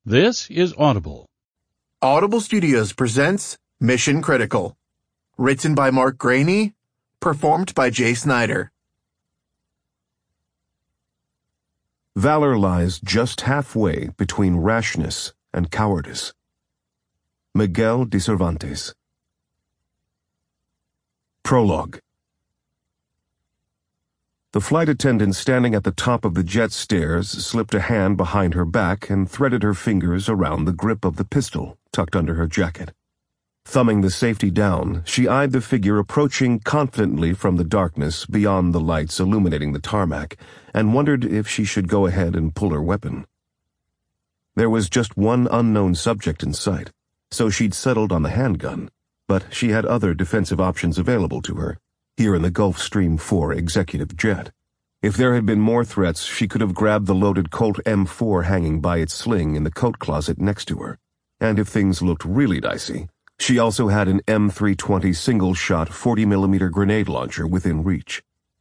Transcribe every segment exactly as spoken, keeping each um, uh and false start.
This is Audible. Audible Studios presents Mission Critical. Written by Mark Graney, performed by Jay Snyder. Valor lies just halfway between rashness and cowardice. Miguel de Cervantes. Prologue. The flight attendant standing at the top of the jet stairs slipped a hand behind her back and threaded her fingers around the grip of the pistol tucked under her jacket. Thumbing the safety down, she eyed the figure approaching confidently from the darkness beyond the lights illuminating the tarmac and wondered if she should go ahead and pull her weapon. There was just one unknown subject in sight, so she'd settled on the handgun, but she had other defensive options available to her, here in the Gulfstream four executive jet. If there had been more threats, she could have grabbed the loaded Colt M four hanging by its sling in the coat closet next to her. And if things looked really dicey, she also had an M three twenty single-shot forty millimeter grenade launcher within reach.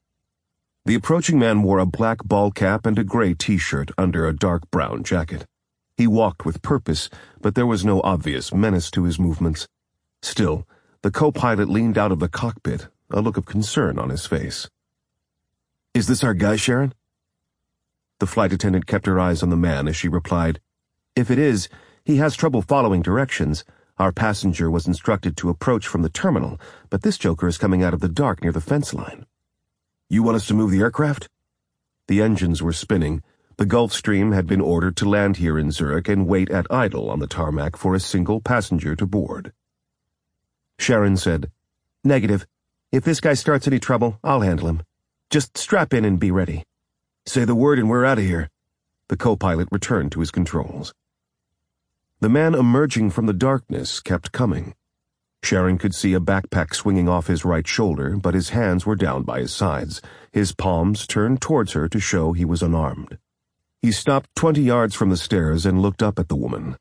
The approaching man wore a black ball cap and a gray t-shirt under a dark brown jacket. He walked with purpose, but there was no obvious menace to his movements. Still, the co-pilot leaned out of the cockpit, a look of concern on his face. "Is this our guy, Sharon?" The flight attendant kept her eyes on the man as she replied, "If it is, he has trouble following directions. Our passenger was instructed to approach from the terminal, but this joker is coming out of the dark near the fence line." "You want us to move the aircraft?" The engines were spinning. The Gulfstream had been ordered to land here in Zurich and wait at idle on the tarmac for a single passenger to board. Sharon said, "Negative. If this guy starts any trouble, I'll handle him. Just strap in and be ready." "Say the word and we're out of here." The co-pilot returned to his controls. The man emerging from the darkness kept coming. Sharon could see a backpack swinging off his right shoulder, but his hands were down by his sides, his palms turned towards her to show he was unarmed. He stopped twenty yards from the stairs and looked up at the woman.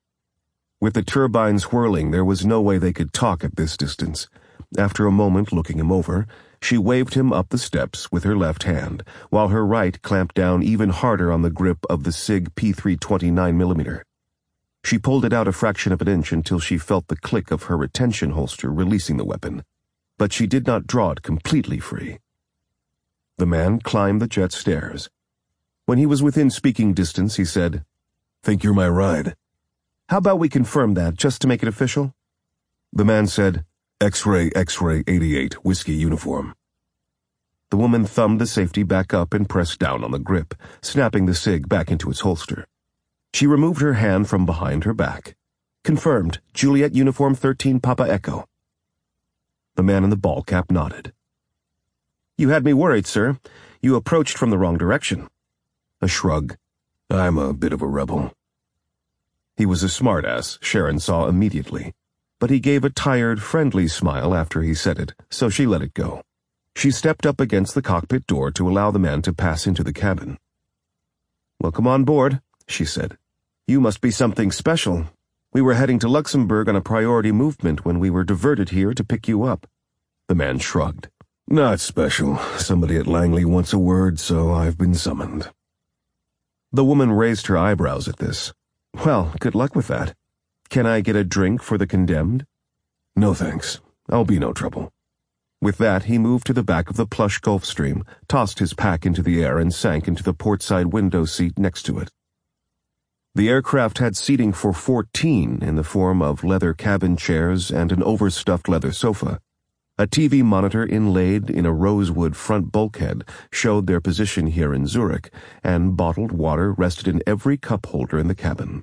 With the turbines whirling, there was no way they could talk at this distance. After a moment looking him over, she waved him up the steps with her left hand, while her right clamped down even harder on the grip of the SIG P three twenty-nine millimeter. She pulled it out a fraction of an inch until she felt the click of her retention holster releasing the weapon, but she did not draw it completely free. The man climbed the jet stairs. When he was within speaking distance, he said, "Think you're my ride?" "How about we confirm that, just to make it official?" The man said, X-ray, X-ray eighty-eight, whiskey uniform." The woman thumbed the safety back up and pressed down on the grip, snapping the SIG back into its holster. She removed her hand from behind her back. "Confirmed. Juliet uniform thirteen Papa Echo." The man in the ball cap nodded. "You had me worried, sir. You approached from the wrong direction." A shrug. "I'm a bit of a rebel." He was a smartass, Sharon saw immediately, but he gave a tired, friendly smile after he said it, so she let it go. She stepped up against the cockpit door to allow the man to pass into the cabin. "Welcome on board," she said. "You must be something special. We were heading to Luxembourg on a priority movement when we were diverted here to pick you up." The man shrugged. "Not special. Somebody at Langley wants a word, so I've been summoned." The woman raised her eyebrows at this. "Well, good luck with that. Can I get a drink for the condemned?" "No thanks. I'll be no trouble." With that, he moved to the back of the plush Gulfstream, tossed his pack into the air, and sank into the portside window seat next to it. The aircraft had seating for fourteen in the form of leather cabin chairs and an overstuffed leather sofa. A T V monitor inlaid in a rosewood front bulkhead showed their position here in Zurich, and bottled water rested in every cup holder in the cabin.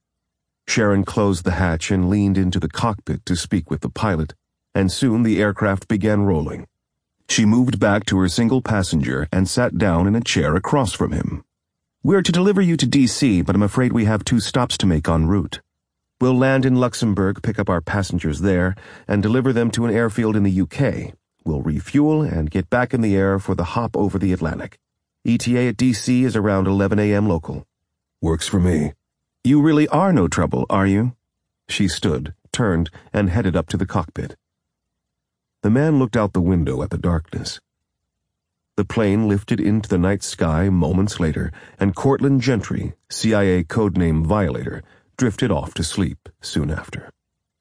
Sharon closed the hatch and leaned into the cockpit to speak with the pilot, and soon the aircraft began rolling. She moved back to her single passenger and sat down in a chair across from him. "We're to deliver you to D C, but I'm afraid we have two stops to make en route. We'll land in Luxembourg, pick up our passengers there, and deliver them to an airfield in the U K. We'll refuel and get back in the air for the hop over the Atlantic. E T A at D C is around eleven a.m. local." "Works for me." "You really are no trouble, are you?" She stood, turned, and headed up to the cockpit. The man looked out the window at the darkness. The plane lifted into the night sky moments later, and Cortland Gentry, C I A codename Violator, drifted off to sleep soon after.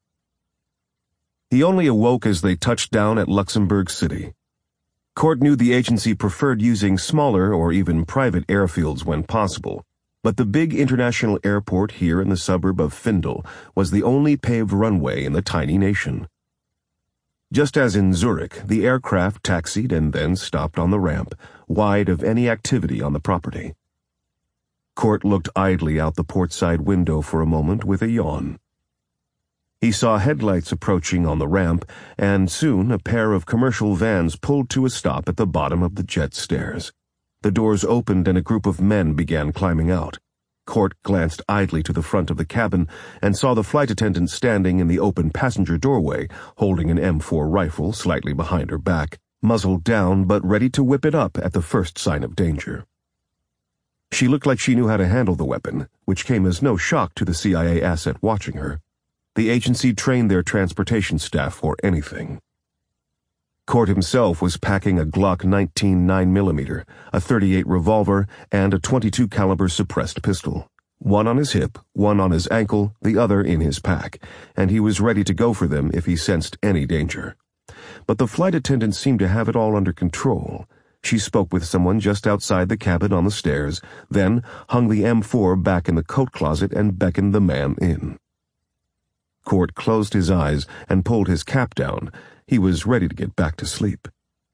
He only awoke as they touched down at Luxembourg City. Cort knew the agency preferred using smaller or even private airfields when possible, but the big international airport here in the suburb of Findel was the only paved runway in the tiny nation. Just as in Zurich, the aircraft taxied and then stopped on the ramp, wide of any activity on the property. Cort looked idly out the portside window for a moment with a yawn. He saw headlights approaching on the ramp, and soon a pair of commercial vans pulled to a stop at the bottom of the jet stairs. The doors opened and a group of men began climbing out. Cort glanced idly to the front of the cabin and saw the flight attendant standing in the open passenger doorway, holding an M four rifle slightly behind her back, muzzle down but ready to whip it up at the first sign of danger. She looked like she knew how to handle the weapon, which came as no shock to the C I A asset watching her. The agency trained their transportation staff for anything. Cort himself was packing a Glock nineteen nine millimeter, a thirty-eight revolver, and a twenty-two caliber suppressed pistol. One on his hip, one on his ankle, the other in his pack, and he was ready to go for them if he sensed any danger. But the flight attendant seemed to have it all under control. She spoke with someone just outside the cabin on the stairs, then hung the M four back in the coat closet and beckoned the man in. Cort closed his eyes and pulled his cap down. He was ready to get back to sleep.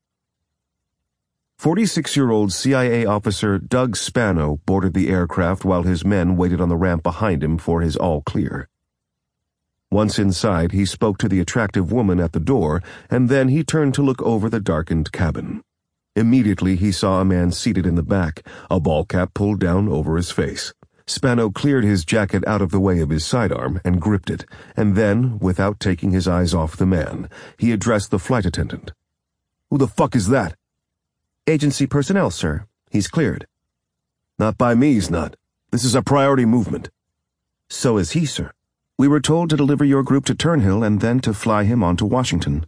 forty-six-year-old C I A officer Doug Spano boarded the aircraft while his men waited on the ramp behind him for his all-clear. Once inside, he spoke to the attractive woman at the door, and then he turned to look over the darkened cabin. Immediately, he saw a man seated in the back, a ball cap pulled down over his face. Spano cleared his jacket out of the way of his sidearm and gripped it, and then, without taking his eyes off the man, he addressed the flight attendant. "Who the fuck is that?" "Agency personnel, sir. He's cleared." "Not by me, he's not. This is a priority movement." "So is he, sir. We were told to deliver your group to Turnhill and then to fly him on to Washington."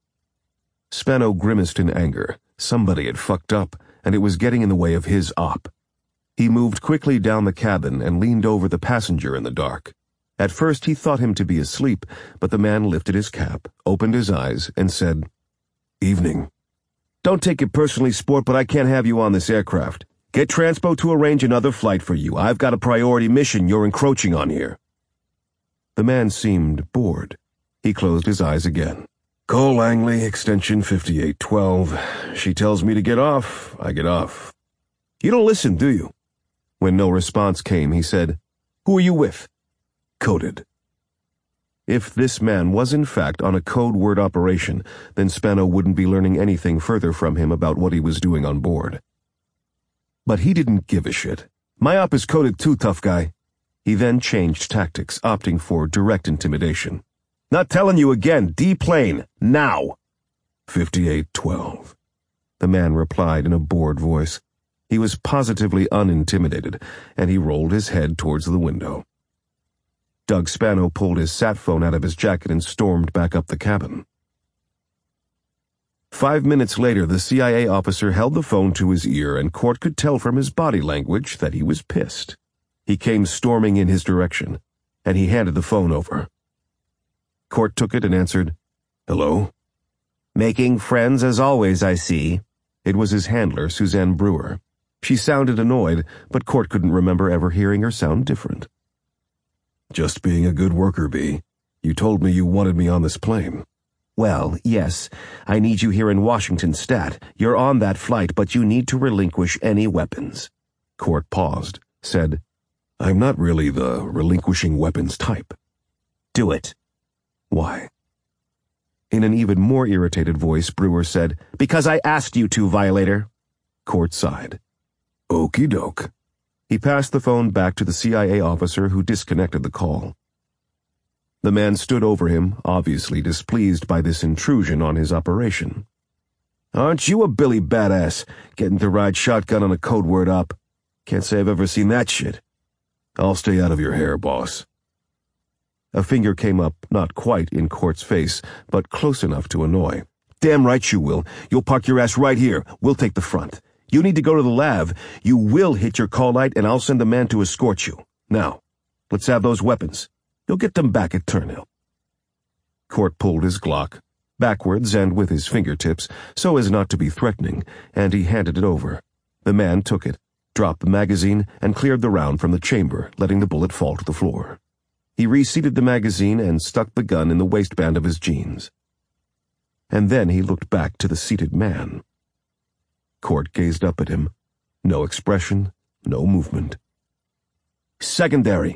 Spano grimaced in anger. Somebody had fucked up, and it was getting in the way of his op. He moved quickly down the cabin and leaned over the passenger in the dark. At first he thought him to be asleep, but the man lifted his cap, opened his eyes, and said, "Evening. Don't take it personally, sport, but I can't have you on this aircraft. Get Transpo to arrange another flight for you. I've got a priority mission you're encroaching on here." The man seemed bored. He closed his eyes again. "Cole Langley, extension fifty-eight twelve. She tells me to get off. I get off. You don't listen, do you?" When no response came, he said, "Who are you with?" "Coded." If this man was in fact on a code word operation, then Spano wouldn't be learning anything further from him about what he was doing on board. But he didn't give a shit. "My op is coded too, tough guy." He then changed tactics, opting for direct intimidation. "Not telling you again, D-plane, now." fifty-eight twelve. The man replied in a bored voice. He was positively unintimidated, and he rolled his head towards the window. Doug Spano pulled his sat phone out of his jacket and stormed back up the cabin. Five minutes later, the C I A officer held the phone to his ear, and Cort could tell from his body language that he was pissed. He came storming in his direction, and he handed the phone over. Cort took it and answered, "Hello?" "Making friends as always, I see." It was his handler, Suzanne Brewer. She sounded annoyed, but Cort couldn't remember ever hearing her sound different. "Just being a good worker, B. You told me you wanted me on this plane." "Well, yes. I need you here in Washington Stat. You're on that flight, but you need to relinquish any weapons." Cort paused, said, "I'm not really the relinquishing weapons type." "Do it." "Why?" In an even more irritated voice, Brewer said, "Because I asked you to, Violator." Cort sighed. "Okie doke." He passed the phone back to the C I A officer who disconnected the call. The man stood over him, obviously displeased by this intrusion on his operation. "Aren't you a Billy badass, getting to ride shotgun on a code word op? Can't say I've ever seen that shit." "I'll stay out of your hair, boss." A finger came up, not quite in Cort's face, but close enough to annoy. Damn right you will. You'll park your ass right here. We'll take the front. You need to go to the lab. You will hit your call light, and I'll send a man to escort you. Now, let's have those weapons. You'll get them back at Turnhill." Court pulled his Glock, backwards and with his fingertips, so as not to be threatening, and he handed it over. The man took it, dropped the magazine, and cleared the round from the chamber, letting the bullet fall to the floor. He reseated the magazine and stuck the gun in the waistband of his jeans. And then he looked back to the seated man. Court gazed up at him. No expression, no movement. "Secondary."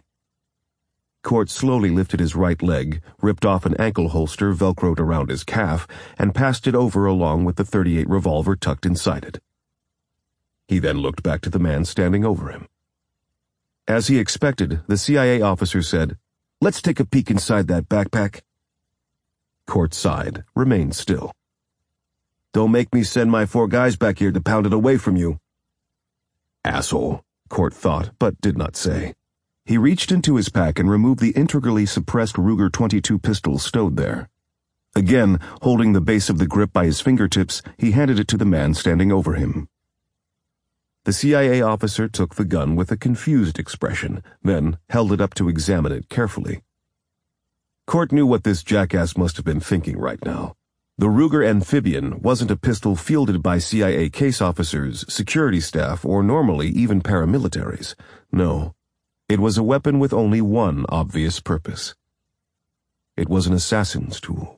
Court slowly lifted his right leg, ripped off an ankle holster velcroed around his calf, and passed it over along with the thirty-eight revolver tucked inside it. He then looked back to the man standing over him. As he expected, the C I A officer said, "Let's take a peek inside that backpack." Court sighed, remained still. "Don't make me send my four guys back here to pound it away from you." "Asshole," Court thought, but did not say. He reached into his pack and removed the integrally suppressed Ruger twenty-two pistol stowed there. Again, holding the base of the grip by his fingertips, he handed it to the man standing over him. The C I A officer took the gun with a confused expression, then held it up to examine it carefully. Court knew what this jackass must have been thinking right now. The Ruger Amphibian wasn't a pistol fielded by C I A case officers, security staff, or normally even paramilitaries. No. It was a weapon with only one obvious purpose. It was an assassin's tool.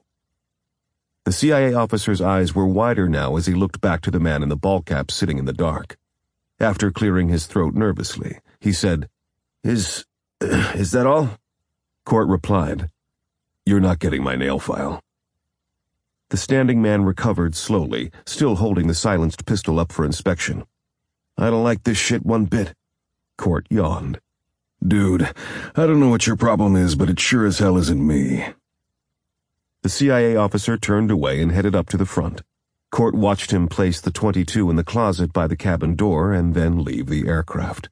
The C I A officer's eyes were wider now as he looked back to the man in the ball cap sitting in the dark. After clearing his throat nervously, he said, Is, is that all?" Court replied, "You're not getting my nail file." The standing man recovered slowly, still holding the silenced pistol up for inspection. "I don't like this shit one bit." Court yawned. "Dude, I don't know what your problem is, but it sure as hell isn't me." The C I A officer turned away and headed up to the front. Court watched him place the twenty-two in the closet by the cabin door and then leave the aircraft.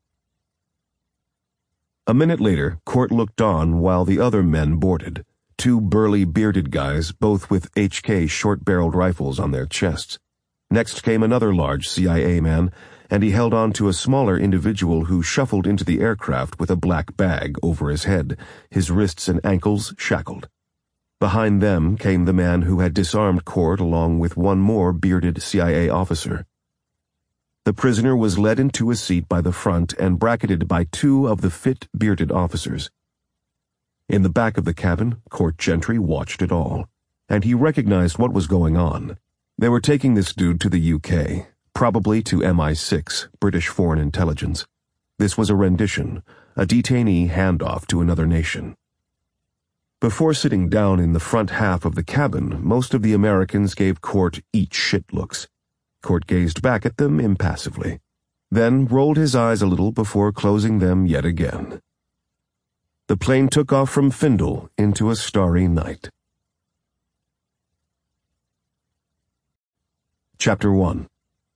A minute later, Court looked on while the other men boarded, two burly bearded guys, both with H K short-barreled rifles on their chests. Next came another large C I A man, and he held on to a smaller individual who shuffled into the aircraft with a black bag over his head, his wrists and ankles shackled. Behind them came the man who had disarmed Court along with one more bearded C I A officer. The prisoner was led into a seat by the front and bracketed by two of the fit bearded officers. In the back of the cabin, Court Gentry watched it all, and he recognized what was going on. They were taking this dude to the U K, probably to M I six, British Foreign Intelligence. This was a rendition, a detainee handoff to another nation. Before sitting down in the front half of the cabin, most of the Americans gave Court eat shit looks. Court gazed back at them impassively, then rolled his eyes a little before closing them yet again. The plane took off from Findle into a starry night. Chapter one.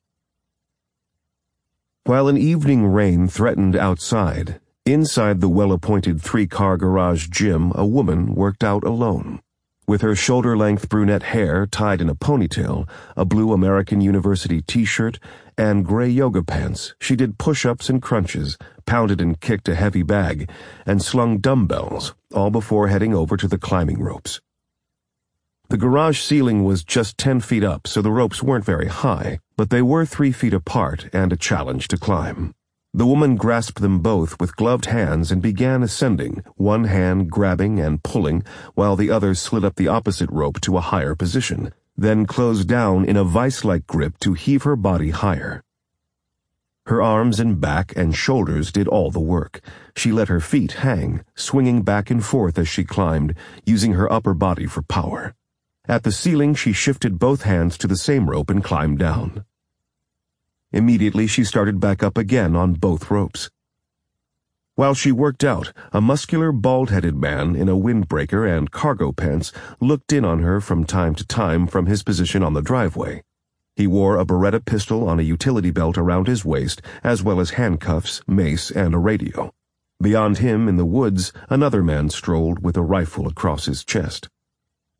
While an evening rain threatened outside, inside the well-appointed three-car garage gym, a woman worked out alone. With her shoulder-length brunette hair tied in a ponytail, a blue American University t-shirt, and gray yoga pants, she did push-ups and crunches, pounded and kicked a heavy bag, and slung dumbbells, all before heading over to the climbing ropes. The garage ceiling was just ten feet up, so the ropes weren't very high, but they were three feet apart and a challenge to climb. The woman grasped them both with gloved hands and began ascending, one hand grabbing and pulling, while the other slid up the opposite rope to a higher position, then closed down in a vice-like grip to heave her body higher. Her arms and back and shoulders did all the work. She let her feet hang, swinging back and forth as she climbed, using her upper body for power. At the ceiling, she shifted both hands to the same rope and climbed down. Immediately, she started back up again on both ropes. While she worked out, a muscular, bald-headed man in a windbreaker and cargo pants looked in on her from time to time from his position on the driveway. He wore a Beretta pistol on a utility belt around his waist, as well as handcuffs, mace, and a radio. Beyond him, in the woods, another man strolled with a rifle across his chest.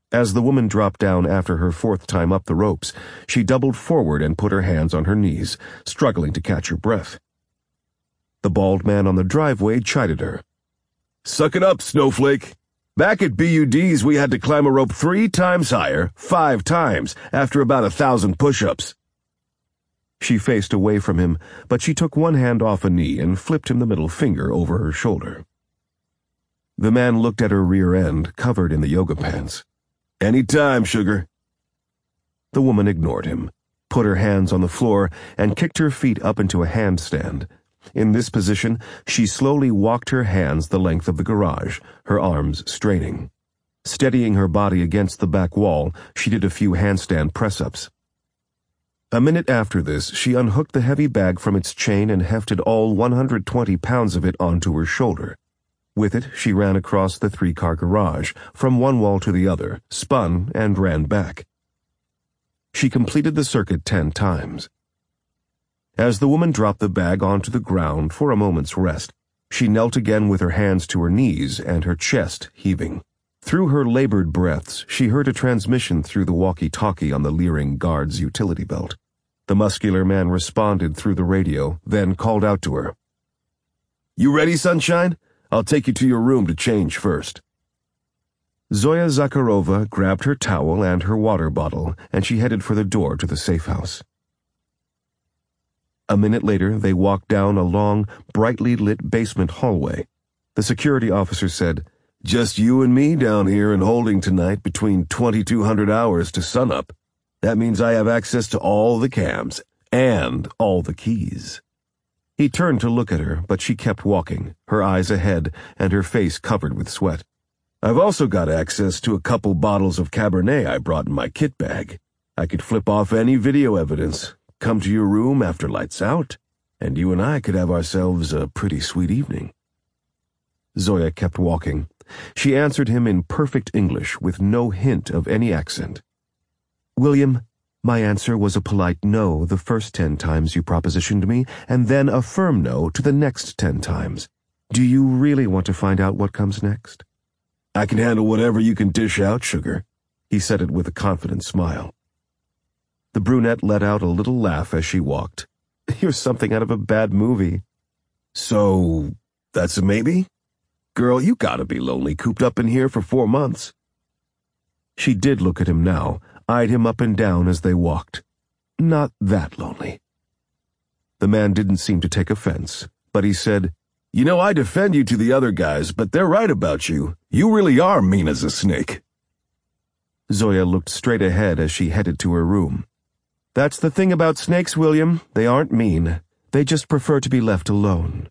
As the woman dropped down after her fourth time up the ropes, she doubled forward and put her hands on her knees, struggling to catch her breath. The bald man on the driveway chided her. "Suck it up, snowflake. Back at B U D's we had to climb a rope three times higher, five times, after about a thousand push-ups." She faced away from him, but she took one hand off a knee and flipped him the middle finger over her shoulder. The man looked at her rear end, covered in the yoga pants. "Any time, sugar." The woman ignored him, put her hands on the floor, and kicked her feet up into a handstand. In this position, she slowly walked her hands the length of the garage, her arms straining. Steadying her body against the back wall, she did a few handstand press-ups. A minute after this, she unhooked the heavy bag from its chain and hefted all one hundred twenty pounds of it onto her shoulder. With it, she ran across the three-car garage, from one wall to the other, spun, and ran back. She completed the circuit ten times. As the woman dropped the bag onto the ground for a moment's rest, she knelt again with her hands to her knees and her chest heaving. Through her labored breaths, she heard a transmission through the walkie-talkie on the leering guard's utility belt. The muscular man responded through the radio, then called out to her. "You ready, sunshine? I'll take you to your room to change first." Zoya Zakharova grabbed her towel and her water bottle, and she headed for the door to the safe house. A minute later, they walked down a long, brightly lit basement hallway. The security officer said, "Just you and me down here in Holding tonight between twenty-two hundred hours to sunup. That means I have access to all the cams and all the keys." He turned to look at her, but she kept walking, her eyes ahead and her face covered with sweat. "I've also got access to a couple bottles of Cabernet I brought in my kit bag. I could flip off any video evidence, come to your room after lights out, and you and I could have ourselves a pretty sweet evening." Zoya kept walking. She answered him in perfect English with no hint of any accent. "William, my answer was a polite no the first ten times you propositioned me, and then a firm no to the next ten times. Do you really want to find out what comes next?" "I can handle whatever you can dish out, sugar." He said it with a confident smile. The brunette let out a little laugh as she walked. "You're something out of a bad movie." "So, that's a maybe? Girl, you gotta be lonely cooped up in here for four months." She did look at him now, eyed him up and down as they walked. Not that lonely. The man didn't seem to take offense, but he said, "You know, I defend you to the other guys, but they're right about you. You really are mean as a snake." Zoya looked straight ahead as she headed to her room. "That's the thing about snakes, William. They aren't mean. They just prefer to be left alone."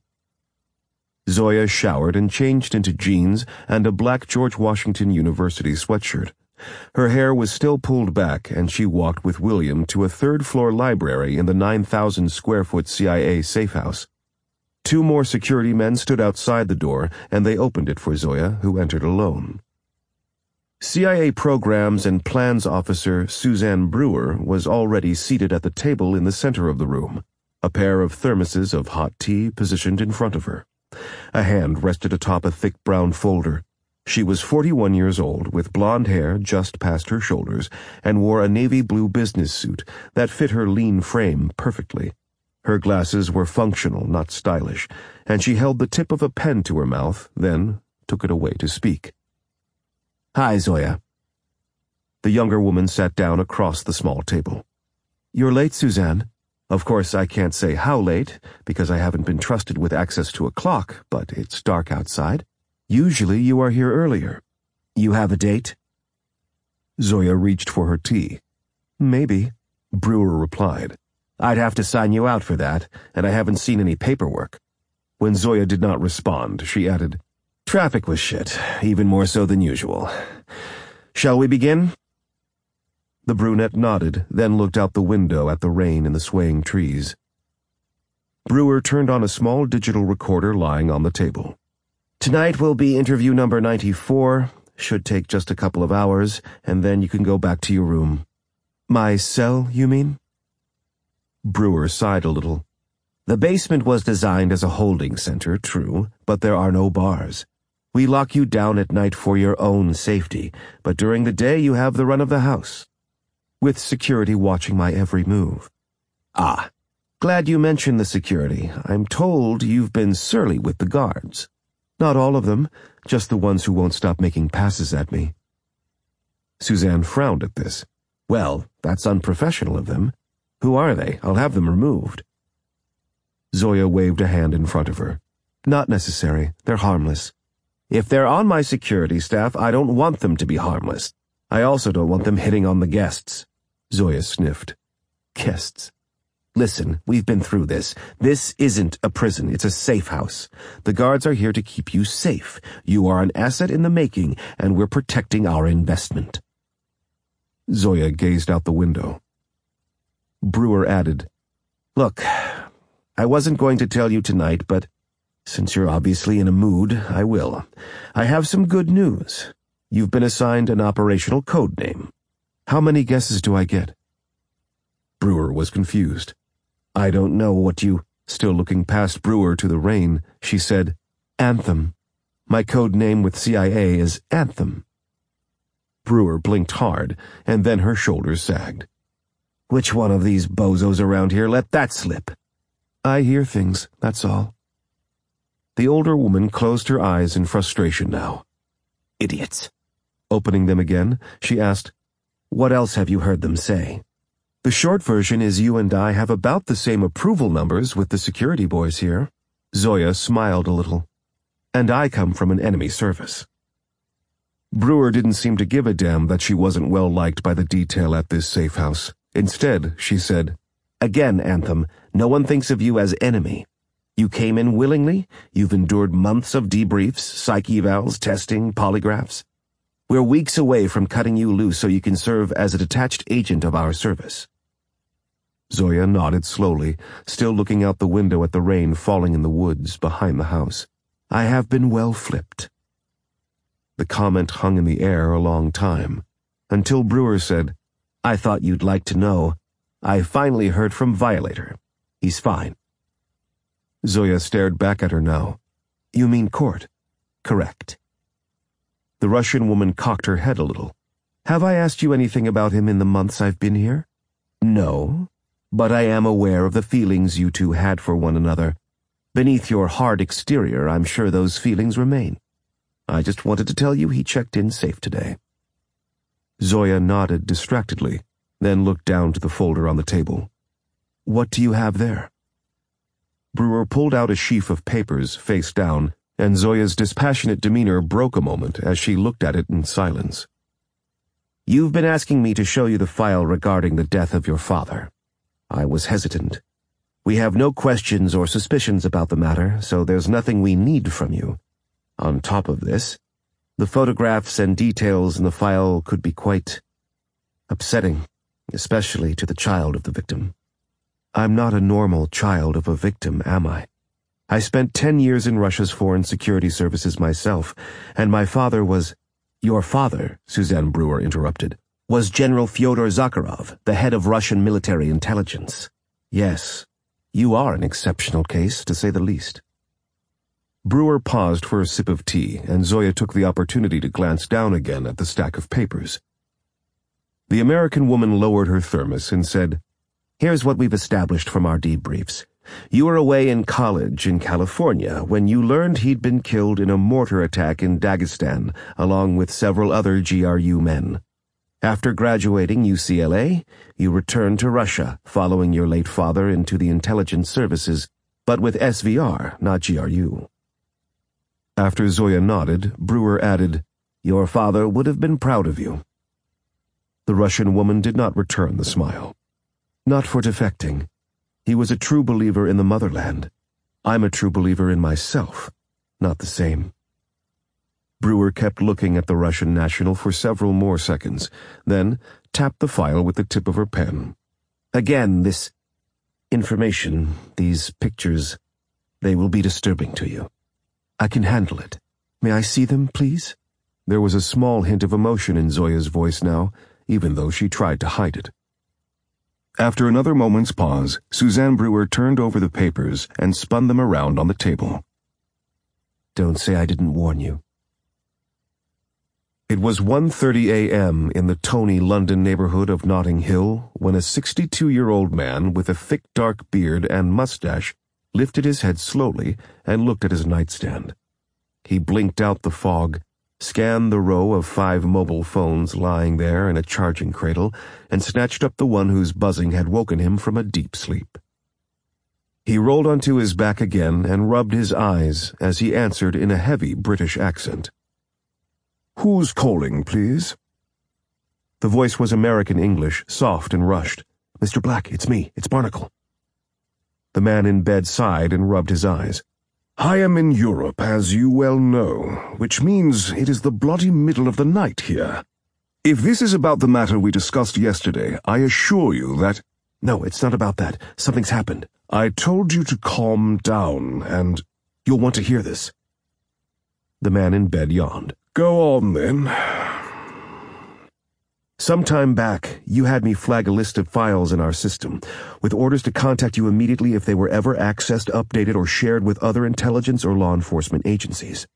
Zoya showered and changed into jeans and a black George Washington University sweatshirt. Her hair was still pulled back, and she walked with William to a third-floor library in the nine thousand square foot C I A safe house. Two more security men stood outside the door, and they opened it for Zoya, who entered alone. C I A Programs and Plans Officer Suzanne Brewer was already seated at the table in the center of the room, a pair of thermoses of hot tea positioned in front of her. A hand rested atop a thick brown folder. She was forty-one years old, with blonde hair just past her shoulders, and wore a navy blue business suit that fit her lean frame perfectly. Her glasses were functional, not stylish, and she held the tip of a pen to her mouth, then took it away to speak. "Hi, Zoya." The younger woman sat down across the small table. "You're late, Suzanne. Of course, I can't say how late, because I haven't been trusted with access to a clock, but it's dark outside. Usually you are here earlier. You have a date?" Zoya reached for her tea. "Maybe," Brewer replied. "I'd have to sign you out for that, and I haven't seen any paperwork." When Zoya did not respond, she added, "Traffic was shit, even more so than usual. Shall we begin?" The brunette nodded, then looked out the window at the rain and the swaying trees. Brewer turned on a small digital recorder lying on the table. "Tonight will be interview number ninety-four. Should take just a couple of hours, and then you can go back to your room." "My cell, you mean?" Brewer sighed a little. "The basement was designed as a holding center, true, but there are no bars. We lock you down at night for your own safety, but during the day you have the run of the house, with security watching my every move. Ah, glad you mentioned the security. I'm told you've been surly with the guards. Not all of them, just the ones who won't stop making passes at me. Suzanne frowned at this. Well, that's unprofessional of them. Who are they? I'll have them removed. Zoya waved a hand in front of her. Not necessary. They're harmless. If they're on my security staff, I don't want them to be harmless. I also don't want them hitting on the guests. Zoya sniffed. Guests. Listen, we've been through this. This isn't a prison. It's a safe house. The guards are here to keep you safe. You are an asset in the making, and we're protecting our investment. Zoya gazed out the window. Brewer added, Look, I wasn't going to tell you tonight, but since you're obviously in a mood, I will. I have some good news. You've been assigned an operational code name. How many guesses do I get? Brewer was confused. I don't know what you... Still looking past Brewer to the rain, she said, Anthem. My code name with C I A is Anthem. Brewer blinked hard, and then her shoulders sagged. Which one of these bozos around here let that slip? I hear things, that's all. The older woman closed her eyes in frustration now. Idiots. Opening them again, she asked, What else have you heard them say? The short version is you and I have about the same approval numbers with the security boys here. Zoya smiled a little. And I come from an enemy service. Brewer didn't seem to give a damn that she wasn't well liked by the detail at this safe house. Instead, she said, Again, Anthem, no one thinks of you as enemy. You came in willingly. You've endured months of debriefs, psych evals, testing, polygraphs. We're weeks away from cutting you loose so you can serve as a detached agent of our service. Zoya nodded slowly, still looking out the window at the rain falling in the woods behind the house. I have been well flipped. The comment hung in the air a long time, until Brewer said, I thought you'd like to know. I finally heard from Violator. He's fine. Zoya stared back at her now. You mean Court? Correct. The Russian woman cocked her head a little. Have I asked you anything about him in the months I've been here? No, but I am aware of the feelings you two had for one another. Beneath your hard exterior, I'm sure those feelings remain. I just wanted to tell you he checked in safe today. Zoya nodded distractedly, then looked down to the folder on the table. What do you have there? Brewer pulled out a sheaf of papers face down, and Zoya's dispassionate demeanor broke a moment as she looked at it in silence. You've been asking me to show you the file regarding the death of your father. I was hesitant. We have no questions or suspicions about the matter, so there's nothing we need from you. On top of this, the photographs and details in the file could be quite upsetting, especially to the child of the victim. I'm not a normal child of a victim, am I? I spent ten years in Russia's foreign security services myself, and my father was... Your father, Suzanne Brewer interrupted, was General Fyodor Zakharov, the head of Russian military intelligence. Yes, you are an exceptional case, to say the least. Brewer paused for a sip of tea, and Zoya took the opportunity to glance down again at the stack of papers. The American woman lowered her thermos and said, Here's what we've established from our debriefs. You were away in college in California when you learned he'd been killed in a mortar attack in Dagestan, along with several other G R U men. After graduating U C L A, you returned to Russia, following your late father into the intelligence services, but with S V R, not G R U. After Zoya nodded, Brewer added, Your father would have been proud of you. The Russian woman did not return the smile. Not for defecting. He was a true believer in the motherland. I'm a true believer in myself. Not the same. Brewer kept looking at the Russian national for several more seconds, then tapped the file with the tip of her pen. Again, this information, these pictures, they will be disturbing to you. I can handle it. May I see them, please? There was a small hint of emotion in Zoya's voice now, even though she tried to hide it. After another moment's pause, Suzanne Brewer turned over the papers and spun them around on the table. Don't say I didn't warn you. It was one thirty a m in the Tony London neighborhood of Notting Hill when a sixty-two-year-old man with a thick dark beard and mustache lifted his head slowly and looked at his nightstand. He blinked out the fog, scanned the row of five mobile phones lying there in a charging cradle, and snatched up the one whose buzzing had woken him from a deep sleep. He rolled onto his back again and rubbed his eyes as he answered in a heavy British accent. "Who's calling, please?" The voice was American English, soft and rushed. "Mister Black, it's me. It's Barnacle." The man in bed sighed and rubbed his eyes. "I am in Europe, as you well know, which means it is the bloody middle of the night here. If this is about the matter we discussed yesterday, I assure you that—" "No, it's not about that. Something's happened." "I told you to calm down, and—" "You'll want to hear this." The man in bed yawned. "Go on, then." "Some time back, you had me flag a list of files in our system, with orders to contact you immediately if they were ever accessed, updated, or shared with other intelligence or law enforcement agencies."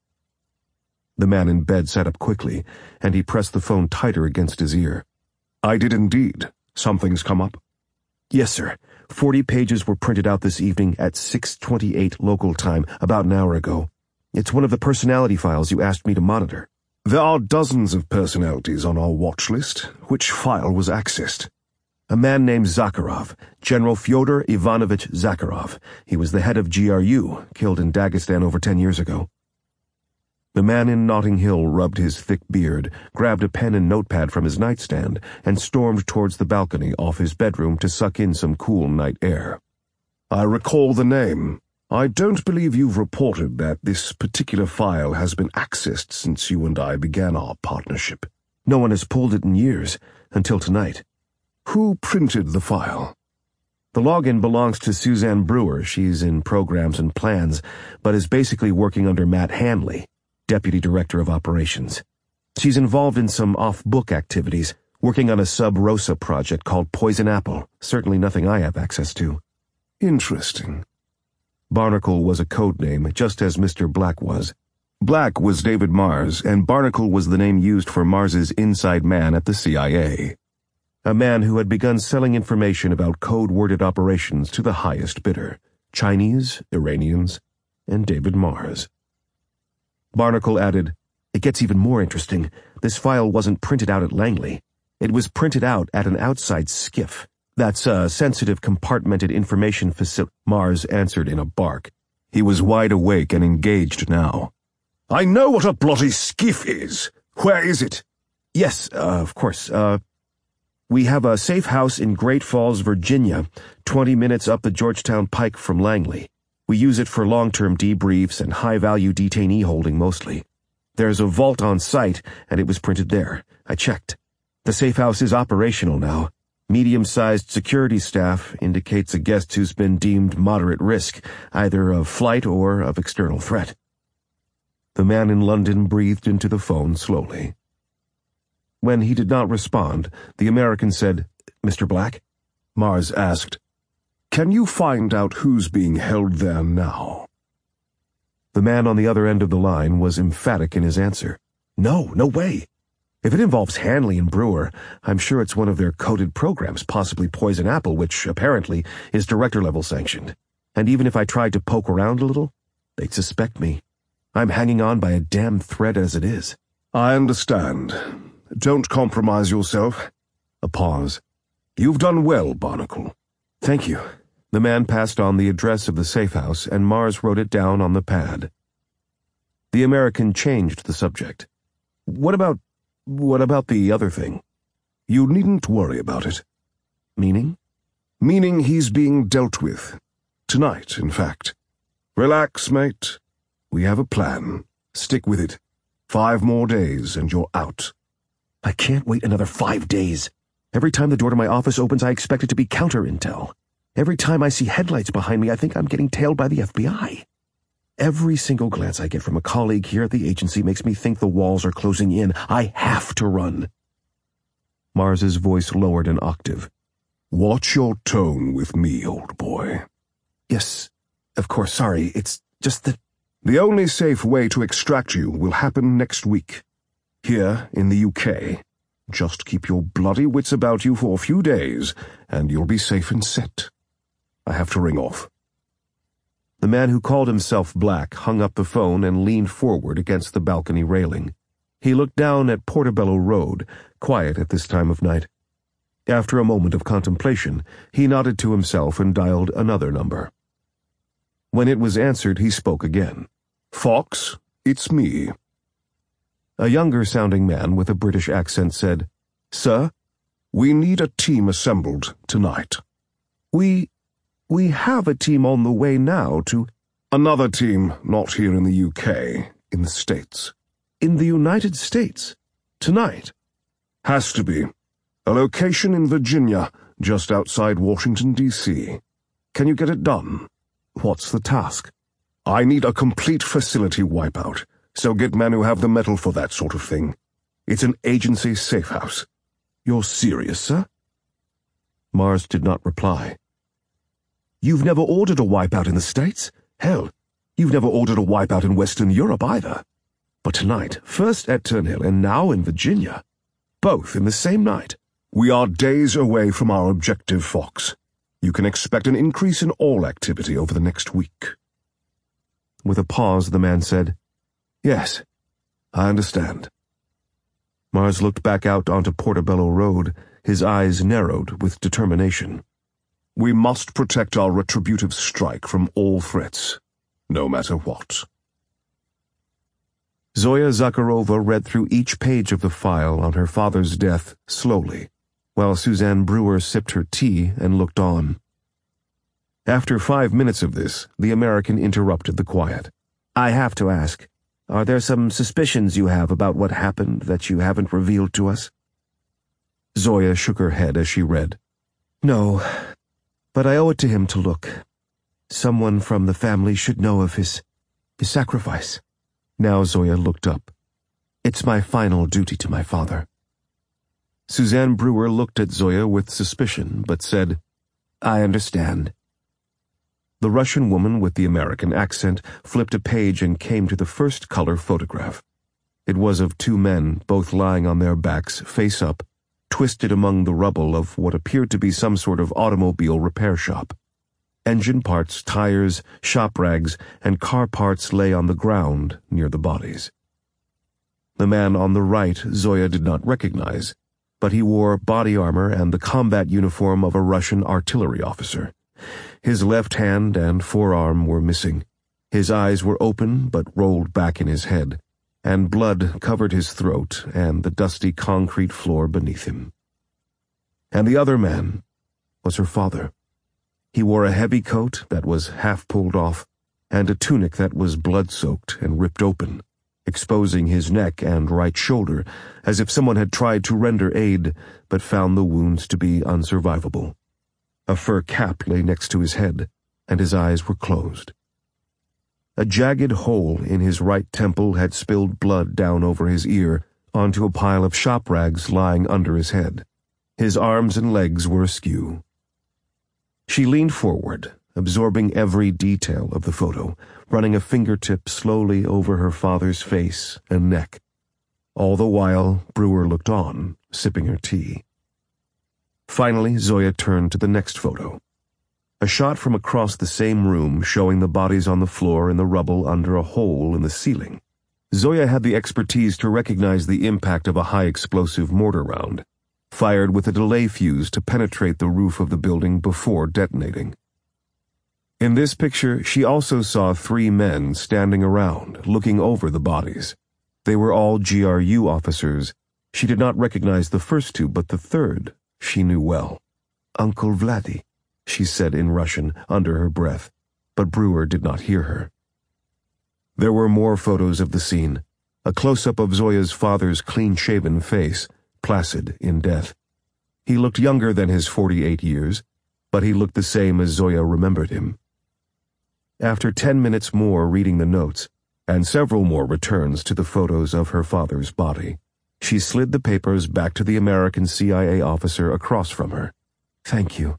The man in bed sat up quickly, and he pressed the phone tighter against his ear. "I did indeed. Something's come up?" "Yes, sir. Forty pages were printed out this evening at six twenty-eight local time, about an hour ago. It's one of the personality files you asked me to monitor." "There are dozens of personalities on our watch list. Which file was accessed?" "A man named Zakharov, General Fyodor Ivanovich Zakharov. He was the head of G R U, killed in Dagestan over ten years ago." The man in Notting Hill rubbed his thick beard, grabbed a pen and notepad from his nightstand, and stormed towards the balcony off his bedroom to suck in some cool night air. "I recall the name. I don't believe you've reported that this particular file has been accessed since you and I began our partnership." "No one has pulled it in years, until tonight." "Who printed the file?" "The login belongs to Suzanne Brewer. She's in programs and plans, but is basically working under Matt Hanley, Deputy Director of Operations. She's involved in some off-book activities, working on a sub-Rosa project called Poison Apple, certainly nothing I have access to." "Interesting." Barnacle was a code name, just as Mister Black was. Black was David Mars, and Barnacle was the name used for Mars's inside man at the C I A. A man who had begun selling information about code-worded operations to the highest bidder, Chinese, Iranians, and David Mars. Barnacle added, "It gets even more interesting. This file wasn't printed out at Langley. It was printed out at an outside skiff. That's a sensitive compartmented information facility." Mars answered in a bark. He was wide awake and engaged now. "I know what a bloody skiff is. Where is it?" "Yes, uh, of course. Uh, we have a safe house in Great Falls, Virginia, twenty minutes up the Georgetown Pike from Langley. We use it for long-term debriefs and high-value detainee holding mostly. There's a vault on site, and it was printed there. I checked. The safe house is operational now. Medium-sized security staff indicates a guest who's been deemed moderate risk, either of flight or of external threat." The man in London breathed into the phone slowly. When he did not respond, the American said, "Mister Black?" Mars asked, "Can you find out who's being held there now?" The man on the other end of the line was emphatic in his answer. "No, no way. If it involves Hanley and Brewer, I'm sure it's one of their coded programs, possibly Poison Apple, which, apparently, is director-level sanctioned. And even if I tried to poke around a little, they'd suspect me. I'm hanging on by a damn thread as it is." "I understand. Don't compromise yourself." A pause. "You've done well, Barnacle." "Thank you." The man passed on the address of the safe house, and Mars wrote it down on the pad. The American changed the subject. "What about... what about the other thing?" "You needn't worry about it." "Meaning?" "Meaning he's being dealt with. Tonight, in fact. Relax, mate. We have a plan. Stick with it. Five more days and you're out." "I can't wait another five days. Every time the door to my office opens, I expect it to be counter-intel. Every time I see headlights behind me, I think I'm getting tailed by the F B I. Every single glance I get from a colleague here at the agency makes me think the walls are closing in. I have to run." Mars's voice lowered an octave. "Watch your tone with me, old boy." "Yes, of course, sorry. It's just that—" "The only safe way to extract you will happen next week. Here in the U K. Just keep your bloody wits about you for a few days, and you'll be safe and set. I have to ring off." The man who called himself Black hung up the phone and leaned forward against the balcony railing. He looked down at Portobello Road, quiet at this time of night. After a moment of contemplation, he nodded to himself and dialed another number. When it was answered, he spoke again. "Fox, it's me." A younger-sounding man with a British accent said, "Sir?" "We need a team assembled tonight." We... we have a team on the way now to—" "Another team, not here in the U K, in the States." "In the United States? Tonight?" "Has to be. A location in Virginia, just outside Washington, D C Can you get it done?" "What's the task?" "I need a complete facility wipeout, so get men who have the metal for that sort of thing. It's an agency safe house." "You're serious, sir?" Mars did not reply. "You've never ordered a wipeout in the States? Hell, you've never ordered a wipeout in Western Europe either. But tonight, first at Turnhill and now in Virginia, both in the same night." "We are days away from our objective, Fox. You can expect an increase in all activity over the next week." With a pause, the man said, "Yes, I understand." Mars looked back out onto Portobello Road, his eyes narrowed with determination. "We must protect our retributive strike from all threats, no matter what." Zoya Zakharova read through each page of the file on her father's death slowly, while Suzanne Brewer sipped her tea and looked on. After five minutes of this, the American interrupted the quiet. "I have to ask, are there some suspicions you have about what happened that you haven't revealed to us?" Zoya shook her head as she read. "No, but I owe it to him to look. Someone from the family should know of his, his sacrifice." Now Zoya looked up. "It's my final duty to my father." Suzanne Brewer looked at Zoya with suspicion, but said, "I understand." The Russian woman with the American accent flipped a page and came to the first color photograph. It was of two men, both lying on their backs, face up, twisted among the rubble of what appeared to be some sort of automobile repair shop. Engine parts, tires, shop rags, and car parts lay on the ground near the bodies. The man on the right Zoya did not recognize, but he wore body armor and the combat uniform of a Russian artillery officer. His left hand and forearm were missing. His eyes were open but rolled back in his head, and blood covered his throat and the dusty concrete floor beneath him. And the other man was her father. He wore a heavy coat that was half pulled off, and a tunic that was blood-soaked and ripped open, exposing his neck and right shoulder, as if someone had tried to render aid but found the wounds to be unsurvivable. A fur cap lay next to his head, and his eyes were closed. A jagged hole in his right temple had spilled blood down over his ear onto a pile of shop rags lying under his head. His arms and legs were askew. She leaned forward, absorbing every detail of the photo, running a fingertip slowly over her father's face and neck. All the while, Brewer looked on, sipping her tea. Finally, Zoya turned to the next photo. A shot from across the same room showing the bodies on the floor in the rubble under a hole in the ceiling. Zoya had the expertise to recognize the impact of a high-explosive mortar round, fired with a delay fuse to penetrate the roof of the building before detonating. In this picture, she also saw three men standing around, looking over the bodies. They were all G R U officers. She did not recognize the first two, but the third she knew well. "Uncle Vladdy," she said in Russian under her breath, but Brewer did not hear her. There were more photos of the scene. A close-up of Zoya's father's clean-shaven face, placid in death. He looked younger than his forty-eight years, but he looked the same as Zoya remembered him. After ten minutes more reading the notes, and several more returns to the photos of her father's body, she slid the papers back to the American C I A officer across from her. "Thank you."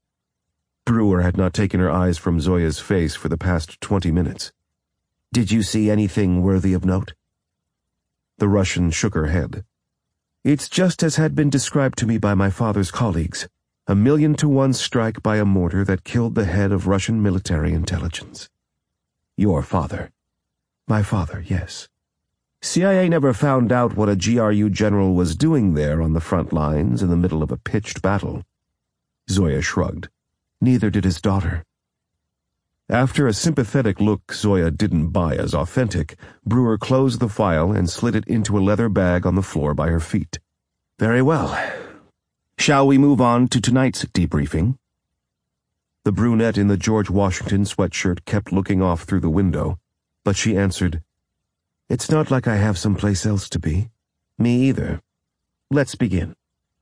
Brewer had not taken her eyes from Zoya's face for the past twenty minutes. "Did you see anything worthy of note?" The Russian shook her head. It's just as had been described to me by my father's colleagues, a million to one strike by a mortar that killed the head of Russian military intelligence. Your father. My father, yes. C I A never found out what a G R U general was doing there on the front lines in the middle of a pitched battle. Zoya shrugged. Neither did his daughter. After a sympathetic look Zoya didn't buy as authentic, Brewer closed the file and slid it into a leather bag on the floor by her feet. Very well. Shall we move on to tonight's debriefing? The brunette in the George Washington sweatshirt kept looking off through the window, but she answered, It's not like I have someplace else to be. Me either. Let's begin.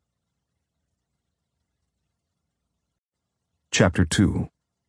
Chapter two.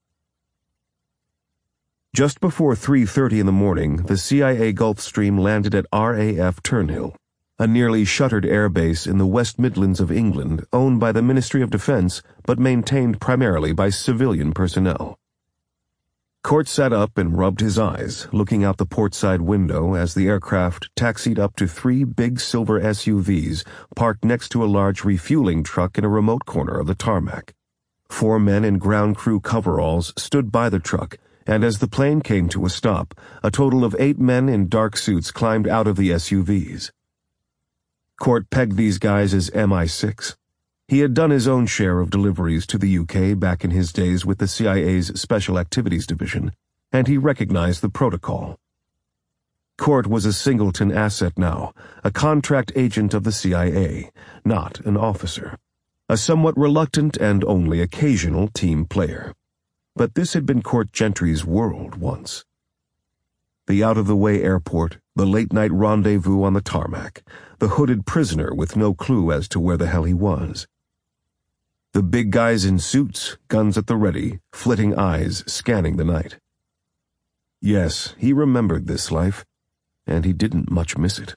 Just before three thirty in the morning, the C I A Gulfstream landed at R A F Turnhill, a nearly shuttered airbase in the West Midlands of England owned by the Ministry of Defence but maintained primarily by civilian personnel. Court sat up and rubbed his eyes, looking out the portside window as the aircraft taxied up to three big silver S U Vs parked next to a large refueling truck in a remote corner of the tarmac. Four men in ground crew coveralls stood by the truck, and as the plane came to a stop, a total of eight men in dark suits climbed out of the S U Vs. Court pegged these guys as M I six. He had done his own share of deliveries to the U K back in his days with the C I A's Special Activities Division, and he recognized the protocol. Court was a singleton asset now, a contract agent of the C I A, not an officer. A somewhat reluctant and only occasional team player. But this had been Court Gentry's world once. The out-of-the-way airport, the late-night rendezvous on the tarmac, the hooded prisoner with no clue as to where the hell he was. The big guys in suits, guns at the ready, flitting eyes scanning the night. Yes, he remembered this life, and he didn't much miss it.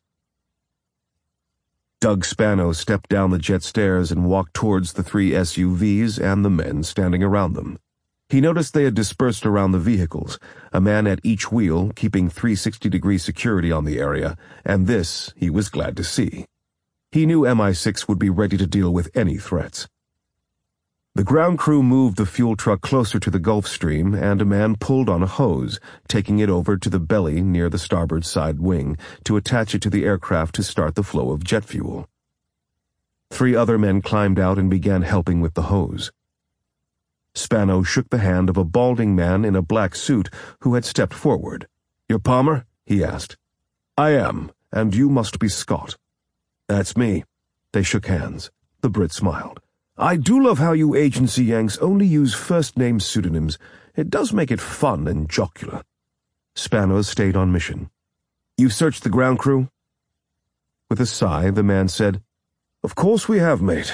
Doug Spano stepped down the jet stairs and walked towards the three S U Vs and the men standing around them. He noticed they had dispersed around the vehicles, a man at each wheel keeping three sixty degree security on the area, and this he was glad to see. He knew M I six would be ready to deal with any threats. The ground crew moved the fuel truck closer to the Gulfstream, and a man pulled on a hose, taking it over to the belly near the starboard side wing to attach it to the aircraft to start the flow of jet fuel. Three other men climbed out and began helping with the hose. Spano shook the hand of a balding man in a black suit who had stepped forward. "You're Palmer?" he asked. "I am, and you must be Scott." "That's me." They shook hands. The Brit smiled. "I do love how you agency Yanks only use first-name pseudonyms. It does make it fun and jocular." Spano stayed on mission. "You searched the ground crew?" With a sigh, the man said, "Of course we have, mate."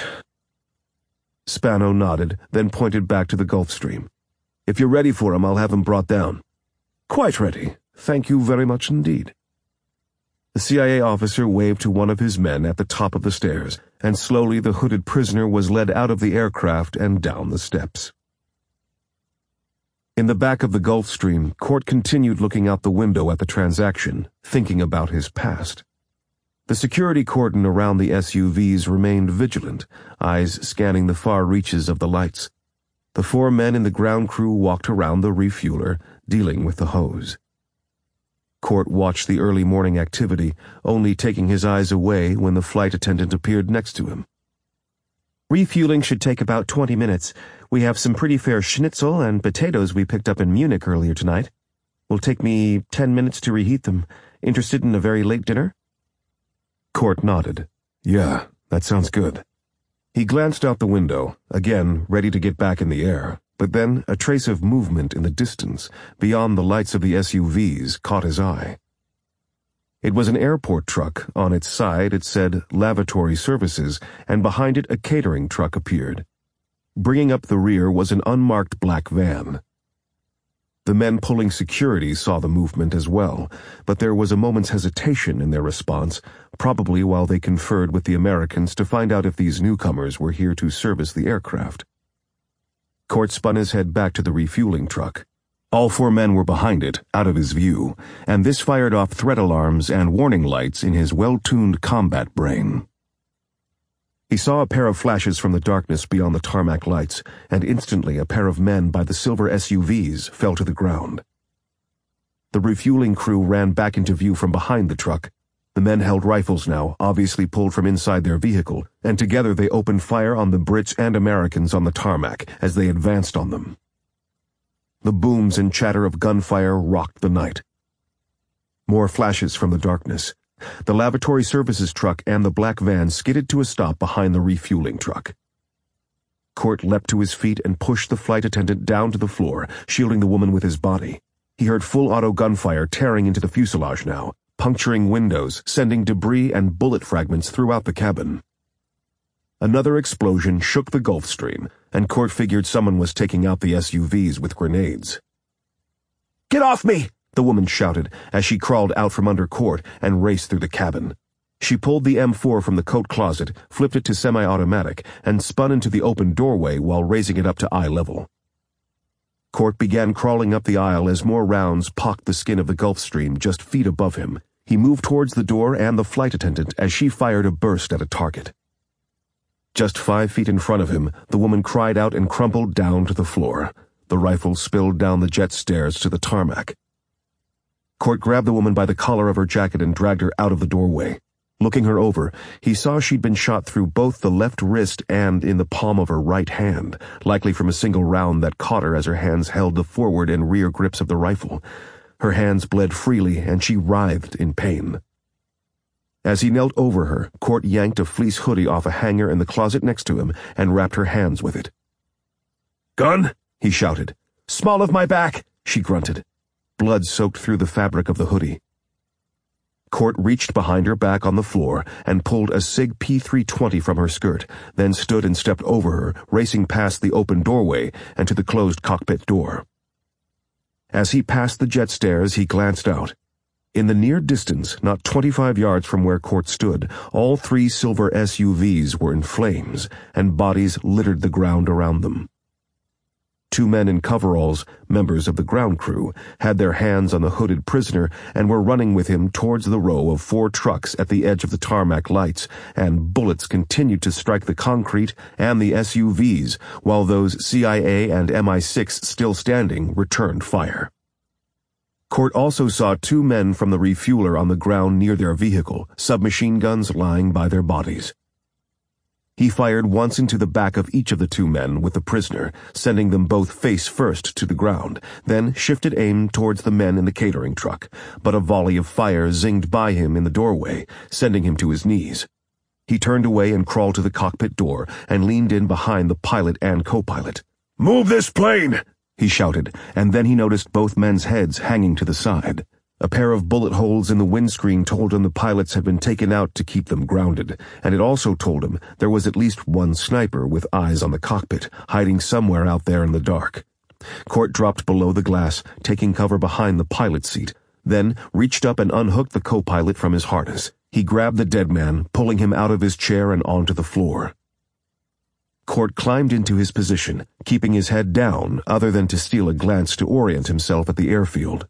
Spano nodded, then pointed back to the Gulfstream. "If you're ready for him, I'll have him brought down." "Quite ready. Thank you very much indeed." The C I A officer waved to one of his men at the top of the stairs, and slowly the hooded prisoner was led out of the aircraft and down the steps. In the back of the Gulfstream, Court continued looking out the window at the transaction, thinking about his past. The security cordon around the S U Vs remained vigilant, eyes scanning the far reaches of the lights. The four men in the ground crew walked around the refueler, dealing with the hose. Court watched the early morning activity, only taking his eyes away when the flight attendant appeared next to him. "Refueling should take about twenty minutes. We have some pretty fair schnitzel and potatoes we picked up in Munich earlier tonight. Will take me ten minutes to reheat them. Interested in a very late dinner?" Court nodded. "Yeah, that sounds good." He glanced out the window, again ready to get back in the air, but then a trace of movement in the distance, beyond the lights of the S U Vs, caught his eye. It was an airport truck. On its side it said Lavatory Services, and behind it a catering truck appeared. Bringing up the rear was an unmarked black van. The men pulling security saw the movement as well, but there was a moment's hesitation in their response, probably while they conferred with the Americans to find out if these newcomers were here to service the aircraft. Court spun his head back to the refueling truck. All four men were behind it, out of his view, and this fired off threat alarms and warning lights in his well-tuned combat brain. He saw a pair of flashes from the darkness beyond the tarmac lights, and instantly a pair of men by the silver S U Vs fell to the ground. The refueling crew ran back into view from behind the truck. The men held rifles now, obviously pulled from inside their vehicle, and together they opened fire on the Brits and Americans on the tarmac as they advanced on them. The booms and chatter of gunfire rocked the night. More flashes from the darkness. The lavatory services truck and the black van skidded to a stop behind the refueling truck. Court leapt to his feet and pushed the flight attendant down to the floor, shielding the woman with his body. He heard full-auto gunfire tearing into the fuselage now, puncturing windows, sending debris and bullet fragments throughout the cabin. Another explosion shook the Gulf Stream, and Court figured someone was taking out the S U Vs with grenades. "Get off me!" the woman shouted as she crawled out from under Court and raced through the cabin. She pulled the M four from the coat closet, flipped it to semi-automatic, and spun into the open doorway while raising it up to eye level. Court began crawling up the aisle as more rounds pocked the skin of the Gulf Stream just feet above him. He moved towards the door and the flight attendant as she fired a burst at a target. Just five feet in front of him, the woman cried out and crumpled down to the floor. The rifle spilled down the jet stairs to the tarmac. Court grabbed the woman by the collar of her jacket and dragged her out of the doorway. Looking her over, he saw she'd been shot through both the left wrist and in the palm of her right hand, likely from a single round that caught her as her hands held the forward and rear grips of the rifle. Her hands bled freely, and she writhed in pain. As he knelt over her, Court yanked a fleece hoodie off a hanger in the closet next to him and wrapped her hands with it. "Gun?" he shouted. "Small of my back," she grunted. Blood soaked through the fabric of the hoodie. Court reached behind her back on the floor and pulled a SIG P three twenty from her skirt, then stood and stepped over her, racing past the open doorway and to the closed cockpit door. As he passed the jet stairs, he glanced out. In the near distance, not twenty-five yards from where Court stood, all three silver S U Vs were in flames, and bodies littered the ground around them. Two men in coveralls, members of the ground crew, had their hands on the hooded prisoner and were running with him towards the row of four trucks at the edge of the tarmac lights, and bullets continued to strike the concrete and the S U Vs, while those C I A and M I six still standing returned fire. Court also saw two men from the refueler on the ground near their vehicle, submachine guns lying by their bodies. He fired once into the back of each of the two men with the prisoner, sending them both face first to the ground, then shifted aim towards the men in the catering truck, but a volley of fire zinged by him in the doorway, sending him to his knees. He turned away and crawled to the cockpit door and leaned in behind the pilot and co-pilot. "Move this plane!" he shouted, and then he noticed both men's heads hanging to the side. A pair of bullet holes in the windscreen told him the pilots had been taken out to keep them grounded, and it also told him there was at least one sniper with eyes on the cockpit, hiding somewhere out there in the dark. Court dropped below the glass, taking cover behind the pilot's seat, then reached up and unhooked the co-pilot from his harness. He grabbed the dead man, pulling him out of his chair and onto the floor. Court climbed into his position, keeping his head down other than to steal a glance to orient himself at the airfield.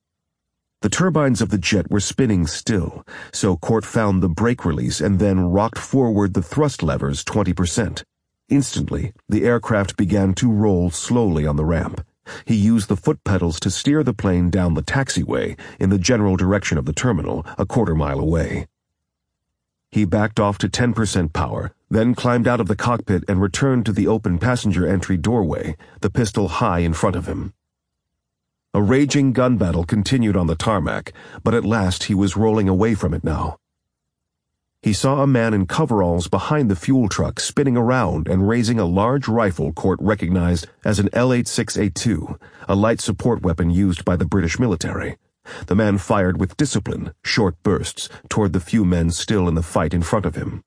The turbines of the jet were spinning still, so Court found the brake release and then rocked forward the thrust levers twenty percent. Instantly, the aircraft began to roll slowly on the ramp. He used the foot pedals to steer the plane down the taxiway in the general direction of the terminal, a quarter mile away. He backed off to ten percent power, then climbed out of the cockpit and returned to the open passenger entry doorway, the pistol high in front of him. A raging gun battle continued on the tarmac, but at last he was rolling away from it now. He saw a man in coveralls behind the fuel truck spinning around and raising a large rifle Court recognized as an L eighty-six A two, a light support weapon used by the British military. The man fired with discipline, short bursts, toward the few men still in the fight in front of him.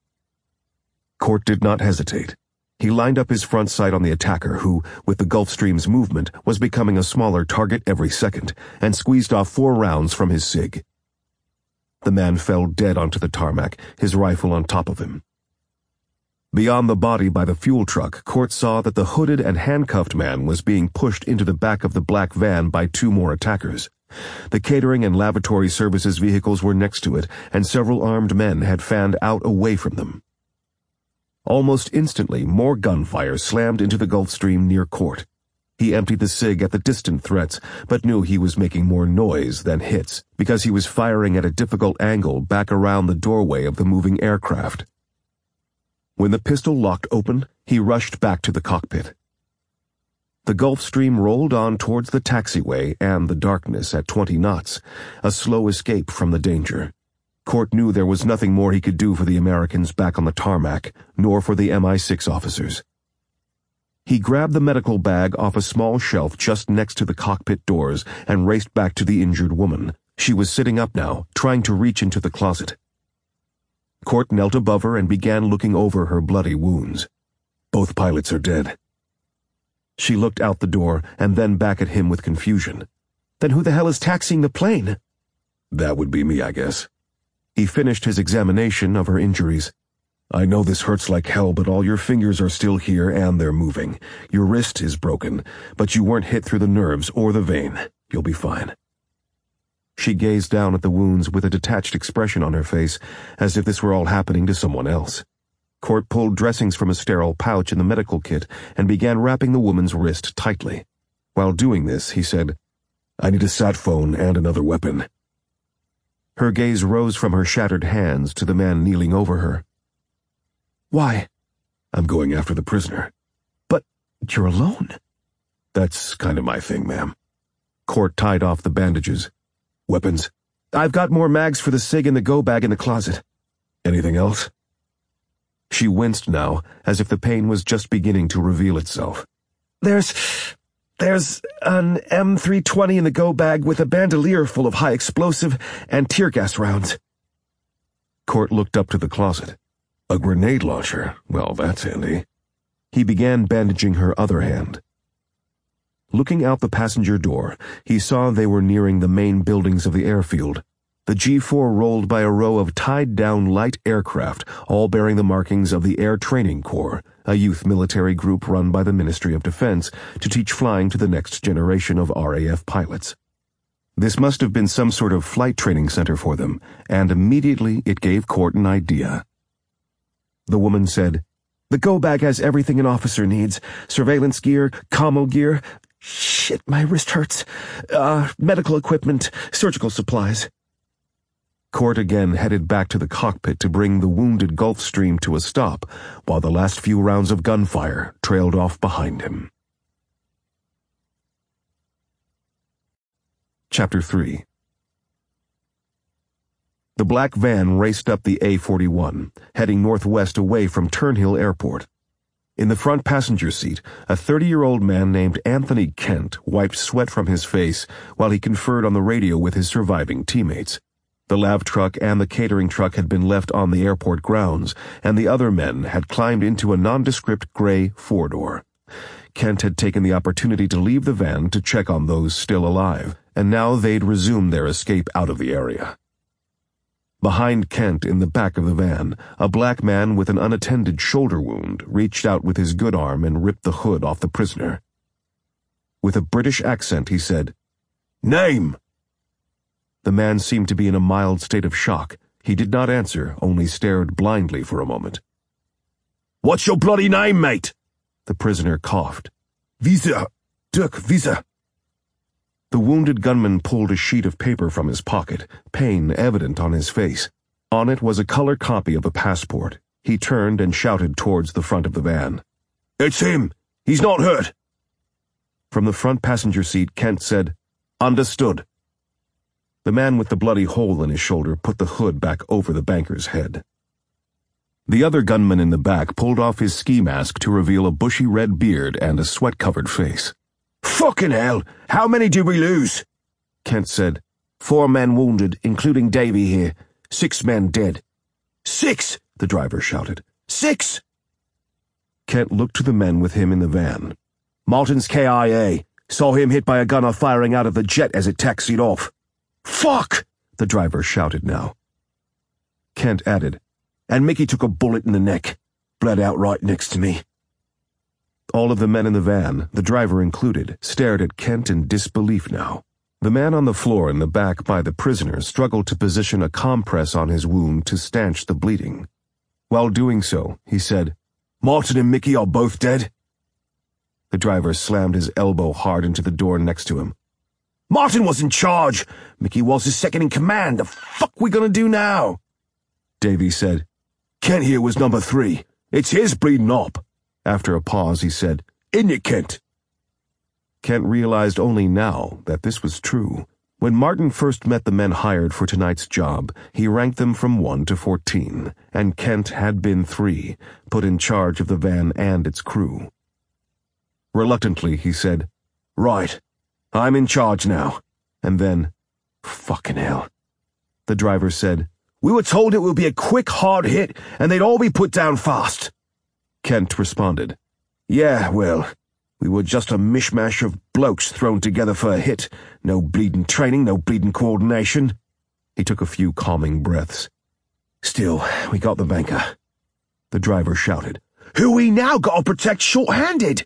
Court did not hesitate. He lined up his front sight on the attacker who, with the Gulfstream's movement, was becoming a smaller target every second, and squeezed off four rounds from his SIG. The man fell dead onto the tarmac, his rifle on top of him. Beyond the body by the fuel truck, Court saw that the hooded and handcuffed man was being pushed into the back of the black van by two more attackers. The catering and lavatory services vehicles were next to it, and several armed men had fanned out away from them. Almost instantly, more gunfire slammed into the Gulf Stream near Court. He emptied the SIG at the distant threats, but knew he was making more noise than hits, because he was firing at a difficult angle back around the doorway of the moving aircraft. When the pistol locked open, he rushed back to the cockpit. The Gulf Stream rolled on towards the taxiway and the darkness at twenty knots, a slow escape from the danger. Court knew there was nothing more he could do for the Americans back on the tarmac, nor for the M I six officers. He grabbed the medical bag off a small shelf just next to the cockpit doors and raced back to the injured woman. She was sitting up now, trying to reach into the closet. Court knelt above her and began looking over her bloody wounds. Both pilots are dead. She looked out the door and then back at him with confusion. Then who the hell is taxiing the plane? That would be me, I guess. He finished his examination of her injuries. I know this hurts like hell, but all your fingers are still here and they're moving. Your wrist is broken, but you weren't hit through the nerves or the vein. You'll be fine. She gazed down at the wounds with a detached expression on her face, as if this were all happening to someone else. Court pulled dressings from a sterile pouch in the medical kit and began wrapping the woman's wrist tightly. While doing this, he said, I need a sat phone and another weapon. Her gaze rose from her shattered hands to the man kneeling over her. Why? I'm going after the prisoner. But you're alone. That's kind of my thing, ma'am. Court tied off the bandages. Weapons? I've got more mags for the SIG in the go bag in the closet. Anything else? She winced now, as if the pain was just beginning to reveal itself. There's... there's an M three twenty in the go bag with a bandolier full of high explosive and tear gas rounds. Court looked up to the closet. A grenade launcher? Well, that's handy. He began bandaging her other hand. Looking out the passenger door, he saw they were nearing the main buildings of the airfield. The G four rolled by a row of tied-down light aircraft, all bearing the markings of the Air Training Corps, a youth military group run by the Ministry of Defense to teach flying to the next generation of R A F pilots. This must have been some sort of flight training center for them, and immediately it gave Court an idea. The woman said, The go bag has everything an officer needs. Surveillance gear, commo gear. Shit, my wrist hurts. Uh, medical equipment, surgical supplies. Court again headed back to the cockpit to bring the wounded Gulf Stream to a stop, while the last few rounds of gunfire trailed off behind him. Chapter three. The black van raced up the A forty-one, heading northwest away from Turnhill Airport. In the front passenger seat, a thirty-year-old man named Anthony Kent wiped sweat from his face while he conferred on the radio with his surviving teammates. The lav truck and the catering truck had been left on the airport grounds, and the other men had climbed into a nondescript gray four-door. Kent had taken the opportunity to leave the van to check on those still alive, and now they'd resumed their escape out of the area. Behind Kent, in the back of the van, a black man with an unattended shoulder wound reached out with his good arm and ripped the hood off the prisoner. With a British accent, he said, "Name!" The man seemed to be in a mild state of shock. He did not answer, only stared blindly for a moment. "What's your bloody name, mate?" The prisoner coughed. "Visa. Dirk Visa." The wounded gunman pulled a sheet of paper from his pocket, pain evident on his face. On it was a color copy of a passport. He turned and shouted towards the front of the van. "It's him! He's not hurt!" From the front passenger seat, Kent said, "Understood." The man with the bloody hole in his shoulder put the hood back over the banker's head. The other gunman in the back pulled off his ski mask to reveal a bushy red beard and a sweat-covered face. "Fucking hell! How many did we lose?" Kent said. Four men wounded, including Davy here. Six men dead." "Six!" the driver shouted. "Six!" Kent looked to the men with him in the van. "Martin's K I A. Saw him hit by a gunner firing out of the jet as it taxied off." "Fuck!" the driver shouted now. Kent added, "And Mickey took a bullet in the neck. bled out right next to me." All of the men in the van, the driver included, stared at Kent in disbelief now. The man on the floor in the back by the prisoner struggled to position a compress on his wound to stanch the bleeding. While doing so, he said, "Martin and Mickey are both dead?" The driver slammed his elbow hard into the door next to him. "Martin was in charge. Mickey was his second in command. The fuck we gonna do now?" Davy said, "Kent here was number three. It's his bleeding up." After a pause, he said, "Isn't it, Kent?" Kent realized only now that this was true. When Martin first met the men hired for tonight's job, he ranked them from one to fourteen, and Kent had been three, put in charge of the van and its crew. Reluctantly, he said, "Right. I'm in charge now." And then, "Fucking hell." The driver said, "We were told it would be a quick, hard hit, and they'd all be put down fast." Kent responded, "Yeah, well, we were just a mishmash of blokes thrown together for a hit. No bleeding training, no bleeding coordination." He took a few calming breaths. "Still, we got the banker." The driver shouted, "Who we now got to protect short-handed?"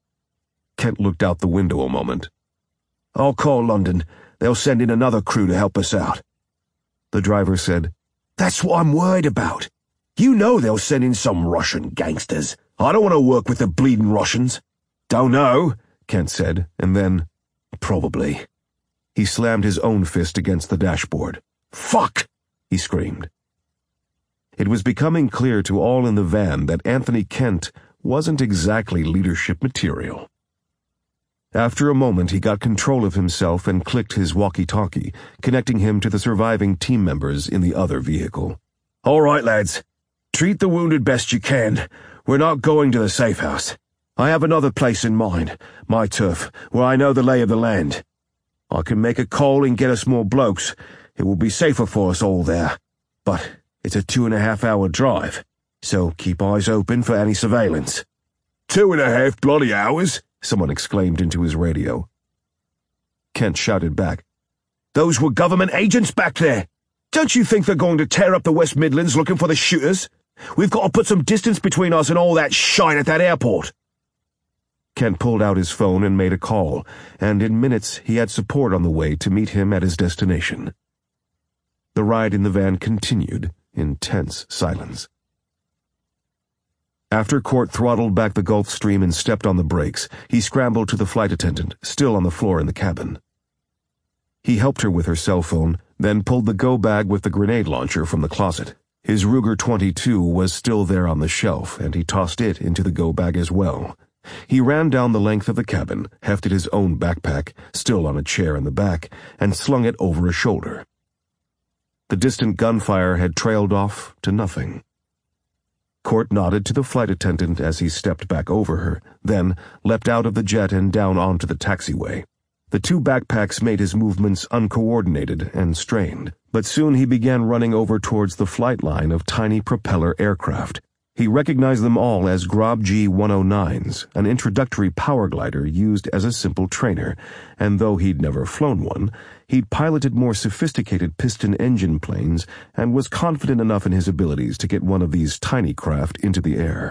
Kent looked out the window a moment. "I'll call London. They'll send in another crew to help us out." The driver said, "That's what I'm worried about. You know they'll send in some Russian gangsters. I don't want to work with the bleeding Russians." "Don't know," Kent said, and then, "Probably." He slammed his own fist against the dashboard. "Fuck!" he screamed. It was becoming clear to all in the van that Anthony Kent wasn't exactly leadership material. After a moment, he got control of himself and clicked his walkie-talkie, connecting him to the surviving team members in the other vehicle. "All right, lads. Treat the wounded best you can. We're not going to the safe house. I have another place in mind, my turf, where I know the lay of the land. I can make a call and get us more blokes. It will be safer for us all there. But it's a two-and-a-half-hour drive, so keep eyes open for any surveillance." Two and a half bloody hours?" someone exclaimed into his radio. Kent shouted back, "Those were government agents back there. Don't you think they're going to tear up the West Midlands looking for the shooters? We've got to put some distance between us and all that shite at that airport." Kent pulled out his phone and made a call, and in minutes he had support on the way to meet him at his destination. The ride in the van continued in tense silence. After Court throttled back the Gulfstream and stepped on the brakes, he scrambled to the flight attendant, still on the floor in the cabin. He helped her with her cell phone, then pulled the go bag with the grenade launcher from the closet. His Ruger twenty-two was still there on the shelf, and he tossed it into the go bag as well. He ran down the length of the cabin, hefted his own backpack, still on a chair in the back, and slung it over a shoulder. The distant gunfire had trailed off to nothing. Court nodded to the flight attendant as he stepped back over her, then leapt out of the jet and down onto the taxiway. The two backpacks made his movements uncoordinated and strained, but soon he began running over towards the flight line of tiny propeller aircraft. He recognized them all as Grob G one oh nines, an introductory power glider used as a simple trainer, and though he'd never flown one, he'd piloted more sophisticated piston-engine planes and was confident enough in his abilities to get one of these tiny craft into the air.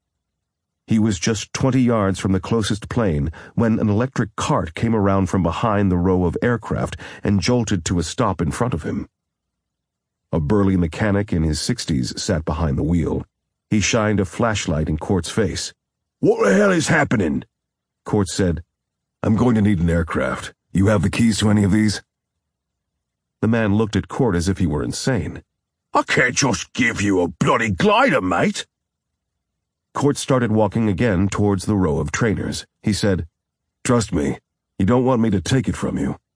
He was just twenty yards from the closest plane when an electric cart came around from behind the row of aircraft and jolted to a stop in front of him. A burly mechanic in his sixties sat behind the wheel. He shined a flashlight in Court's face. "What the hell is happening?" Court said, "I'm going to need an aircraft. You have the keys to any of these?" The man looked at Court as if he were insane. "I can't just give you a bloody glider, mate." Court started walking again towards the row of trainers. He said, "Trust me, you don't want me to take it from you."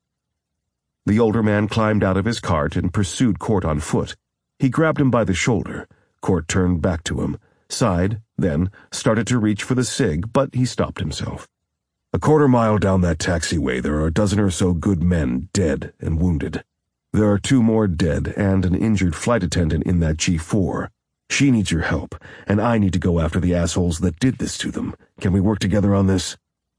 The older man climbed out of his cart and pursued Court on foot. He grabbed him by the shoulder. Court turned back to him, sighed, then started to reach for the cig, but he stopped himself. "A quarter mile down that taxiway there are a dozen or so good men dead and wounded. There are two more dead and an injured flight attendant in that G four. She needs your help, and I need to go after the assholes that did this to them. Can we work together on this?"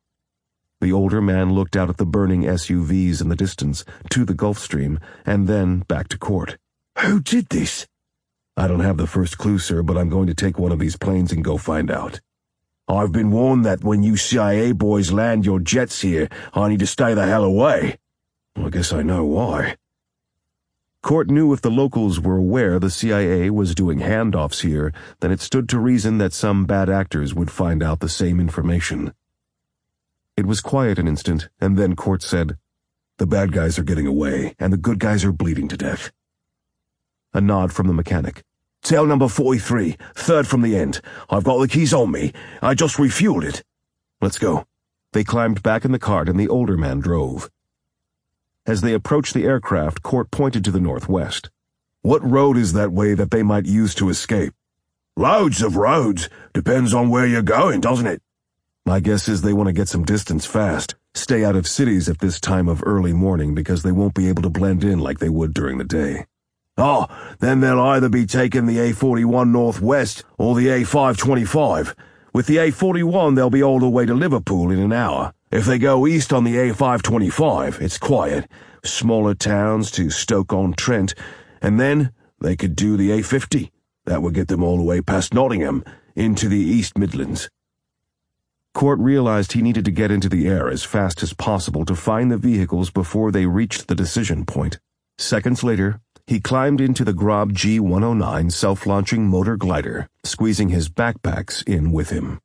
The older man looked out at the burning S U Vs in the distance, to the Gulfstream, and then back to Court. "Who did this?" I don't have the first clue, sir, but I'm going to take one of these planes and go find out. I've been warned that when you C I A boys land your jets here, I need to stay the hell away. Well, I guess I know why. Court knew if the locals were aware the C I A was doing handoffs here, then it stood to reason that some bad actors would find out the same information. It was quiet an instant, and then Court said, "The bad guys are getting away, and the good guys are bleeding to death." A nod from the mechanic. "Tail number forty-three, third from the end. I've got the keys on me. I just refueled it." "Let's go." They climbed back in the cart and the older man drove. As they approached the aircraft, Court pointed to the northwest. "What road is that way that they might use to escape?" "Loads of roads. Depends on where you're going, doesn't it?" "My guess is they want to get some distance fast. Stay out of cities at this time of early morning because they won't be able to blend in like they would during the day." "Oh, then they'll either be taking the A forty-one Northwest or the A five twenty-five. With the A forty-one, they'll be all the way to Liverpool in an hour. If they go east on the A five twenty-five, it's quiet, smaller towns to Stoke-on-Trent, and then they could do the A fifty. That would get them all the way past Nottingham, into the East Midlands." Court realized he needed to get into the air as fast as possible to find the vehicles before they reached the decision point. Seconds later, he climbed into the Grob G one oh nine self-launching motor glider, squeezing his backpacks in with him.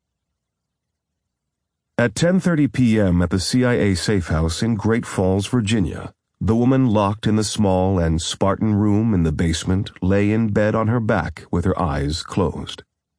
At ten thirty p.m. at the C I A safe house in Great Falls, Virginia, the woman locked in the small and Spartan room in the basement lay in bed on her back with her eyes closed.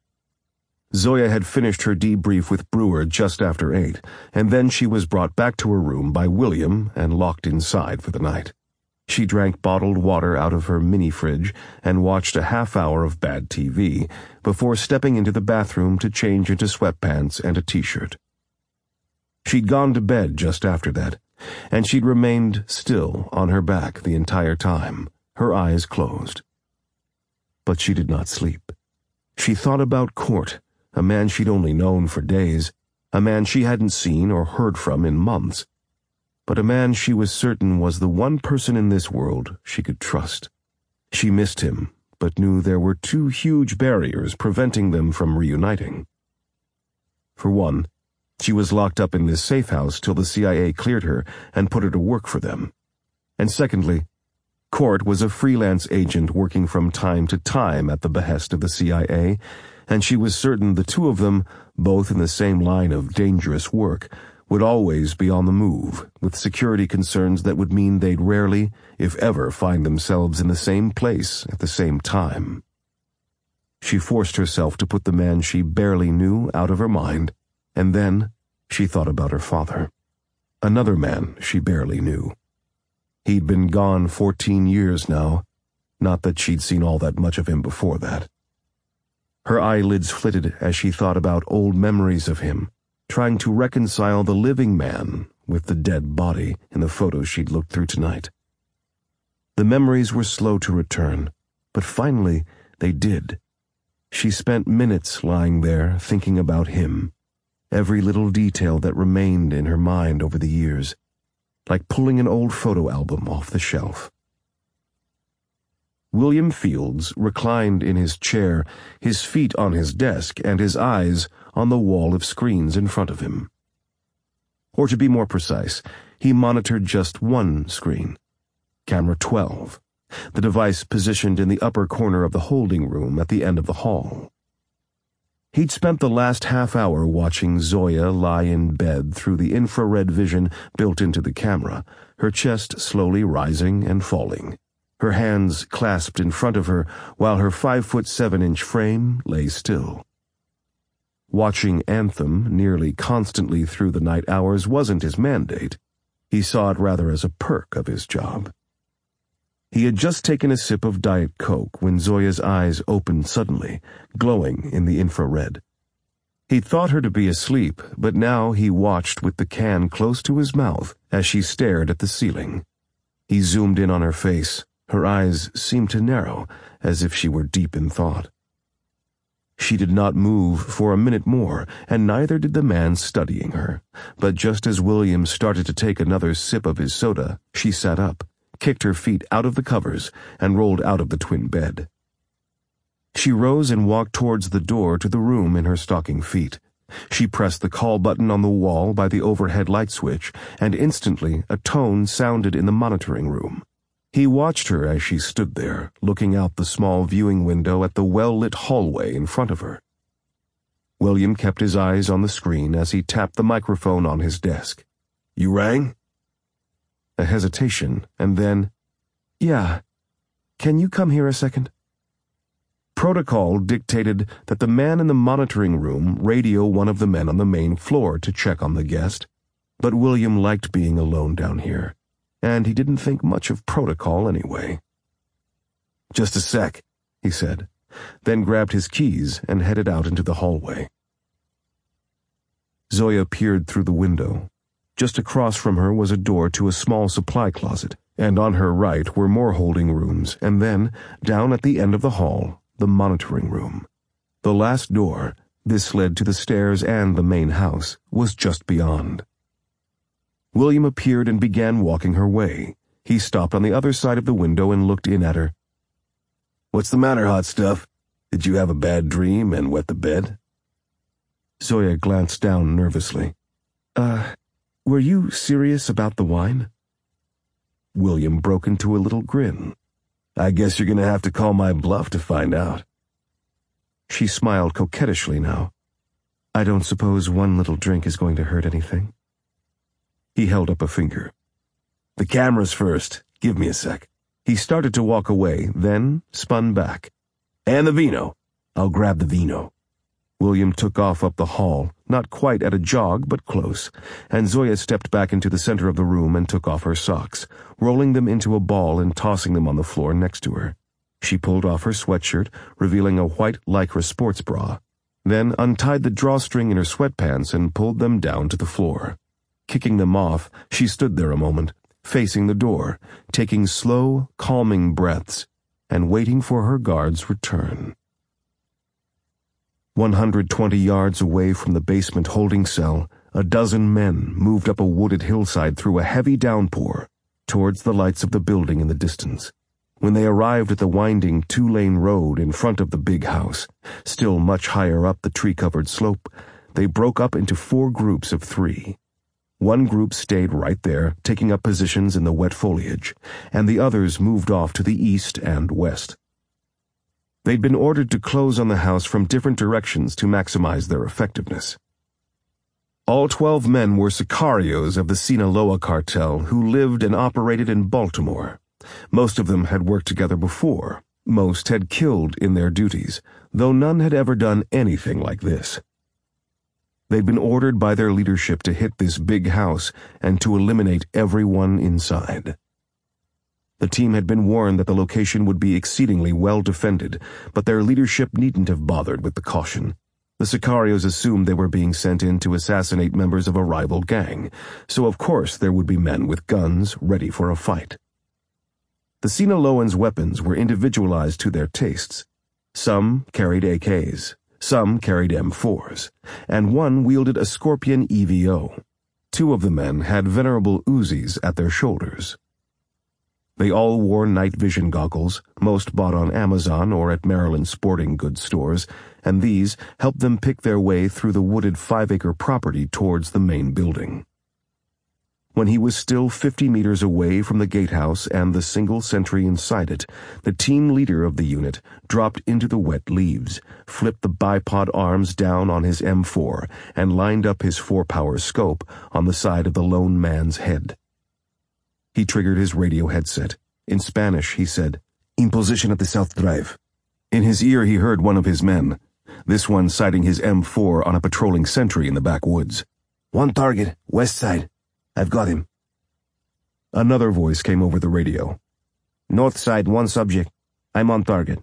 Zoya had finished her debrief with Brewer just after eight, and then she was brought back to her room by William and locked inside for the night. She drank bottled water out of her mini-fridge and watched a half hour of bad T V before stepping into the bathroom to change into sweatpants and a t-shirt. She'd gone to bed just after that, and she'd remained still on her back the entire time, her eyes closed. But she did not sleep. She thought about Court, a man she'd only known for days, a man she hadn't seen or heard from in months, but a man she was certain was the one person in this world she could trust. She missed him, but knew there were two huge barriers preventing them from reuniting. For one, she was locked up in this safe house till the C I A cleared her and put her to work for them. And secondly, Court was a freelance agent working from time to time at the behest of the C I A, and she was certain the two of them, both in the same line of dangerous work, would always be on the move, with security concerns that would mean they'd rarely, if ever, find themselves in the same place at the same time. She forced herself to put the man she barely knew out of her mind, and then she thought about her father. Another man she barely knew. He'd been gone fourteen years now, not that she'd seen all that much of him before that. Her eyelids flitted as she thought about old memories of him, trying to reconcile the living man with the dead body in the photos she'd looked through tonight. The memories were slow to return, but finally they did. She spent minutes lying there thinking about him, every little detail that remained in her mind over the years, like pulling an old photo album off the shelf. William Fields reclined in his chair, his feet on his desk and his eyes on the wall of screens in front of him. Or to be more precise, he monitored just one screen, camera twelve, the device positioned in the upper corner of the holding room at the end of the hall. He'd spent the last half hour watching Zoya lie in bed through the infrared vision built into the camera, her chest slowly rising and falling, her hands clasped in front of her while her five-foot-seven-inch frame lay still. Watching Anthem nearly constantly through the night hours wasn't his mandate. He saw it rather as a perk of his job. He had just taken a sip of Diet Coke when Zoya's eyes opened suddenly, glowing in the infrared. He'd thought her to be asleep, but now he watched with the can close to his mouth as she stared at the ceiling. He zoomed in on her face. Her eyes seemed to narrow, as if she were deep in thought. She did not move for a minute more, and neither did the man studying her. But just as William started to take another sip of his soda, she sat up, kicked her feet out of the covers, and rolled out of the twin bed. She rose and walked towards the door to the room in her stocking feet. She pressed the call button on the wall by the overhead light switch, and instantly a tone sounded in the monitoring room. He watched her as she stood there, looking out the small viewing window at the well-lit hallway in front of her. William kept his eyes on the screen as he tapped the microphone on his desk. "You rang?" A hesitation, and then, "Yeah. Can you come here a second?" Protocol dictated that the man in the monitoring room radio one of the men on the main floor to check on the guest, but William liked being alone down here, and he didn't think much of protocol anyway. "Just a sec," he said, then grabbed his keys and headed out into the hallway. Zoya peered through the window. Just across from her was a door to a small supply closet, and on her right were more holding rooms, and then, down at the end of the hall, the monitoring room. The last door, this led to the stairs and the main house, was just beyond. William appeared and began walking her way. He stopped on the other side of the window and looked in at her. "What's the matter, hot stuff? Did you have a bad dream and wet the bed?" Zoya glanced down nervously. Uh, were you serious about the wine?" William broke into a little grin. "I guess you're going to have to call my bluff to find out." She smiled coquettishly now. "I don't suppose one little drink is going to hurt anything." He held up a finger. "The cameras first. Give me a sec." He started to walk away, then spun back. "And the vino. I'll grab the vino." William took off up the hall, not quite at a jog, but close, and Zoya stepped back into the center of the room and took off her socks, rolling them into a ball and tossing them on the floor next to her. She pulled off her sweatshirt, revealing a white lycra sports bra, then untied the drawstring in her sweatpants and pulled them down to the floor. Kicking them off, she stood there a moment, facing the door, taking slow, calming breaths, and waiting for her guard's return. One hundred twenty yards away from the basement holding cell, a dozen men moved up a wooded hillside through a heavy downpour, towards the lights of the building in the distance. When they arrived at the winding two-lane road in front of the big house, still much higher up the tree-covered slope, they broke up into four groups of three. One group stayed right there, taking up positions in the wet foliage, and the others moved off to the east and west. They'd been ordered to close on the house from different directions to maximize their effectiveness. All twelve men were sicarios of the Sinaloa cartel who lived and operated in Baltimore. Most of them had worked together before. Most had killed in their duties, though none had ever done anything like this. They'd been ordered by their leadership to hit this big house and to eliminate everyone inside. The team had been warned that the location would be exceedingly well defended, but their leadership needn't have bothered with the caution. The sicarios assumed they were being sent in to assassinate members of a rival gang, so of course there would be men with guns ready for a fight. The Sinaloans' weapons were individualized to their tastes. Some carried A Ks, some carried M fours, and one wielded a Scorpion E V O. Two of the men had venerable Uzis at their shoulders. They all wore night vision goggles, most bought on Amazon or at Maryland sporting goods stores, and these helped them pick their way through the wooded five-acre property towards the main building. When he was still fifty meters away from the gatehouse and the single sentry inside it, the team leader of the unit dropped into the wet leaves, flipped the bipod arms down on his M four, and lined up his four-power scope on the side of the lone man's head. He triggered his radio headset. In Spanish, he said, "In position at the South Drive." In his ear he heard one of his men, this one sighting his M four on a patrolling sentry in the backwoods. "One target, west side. I've got him." Another voice came over the radio. "North side, one subject. I'm on target."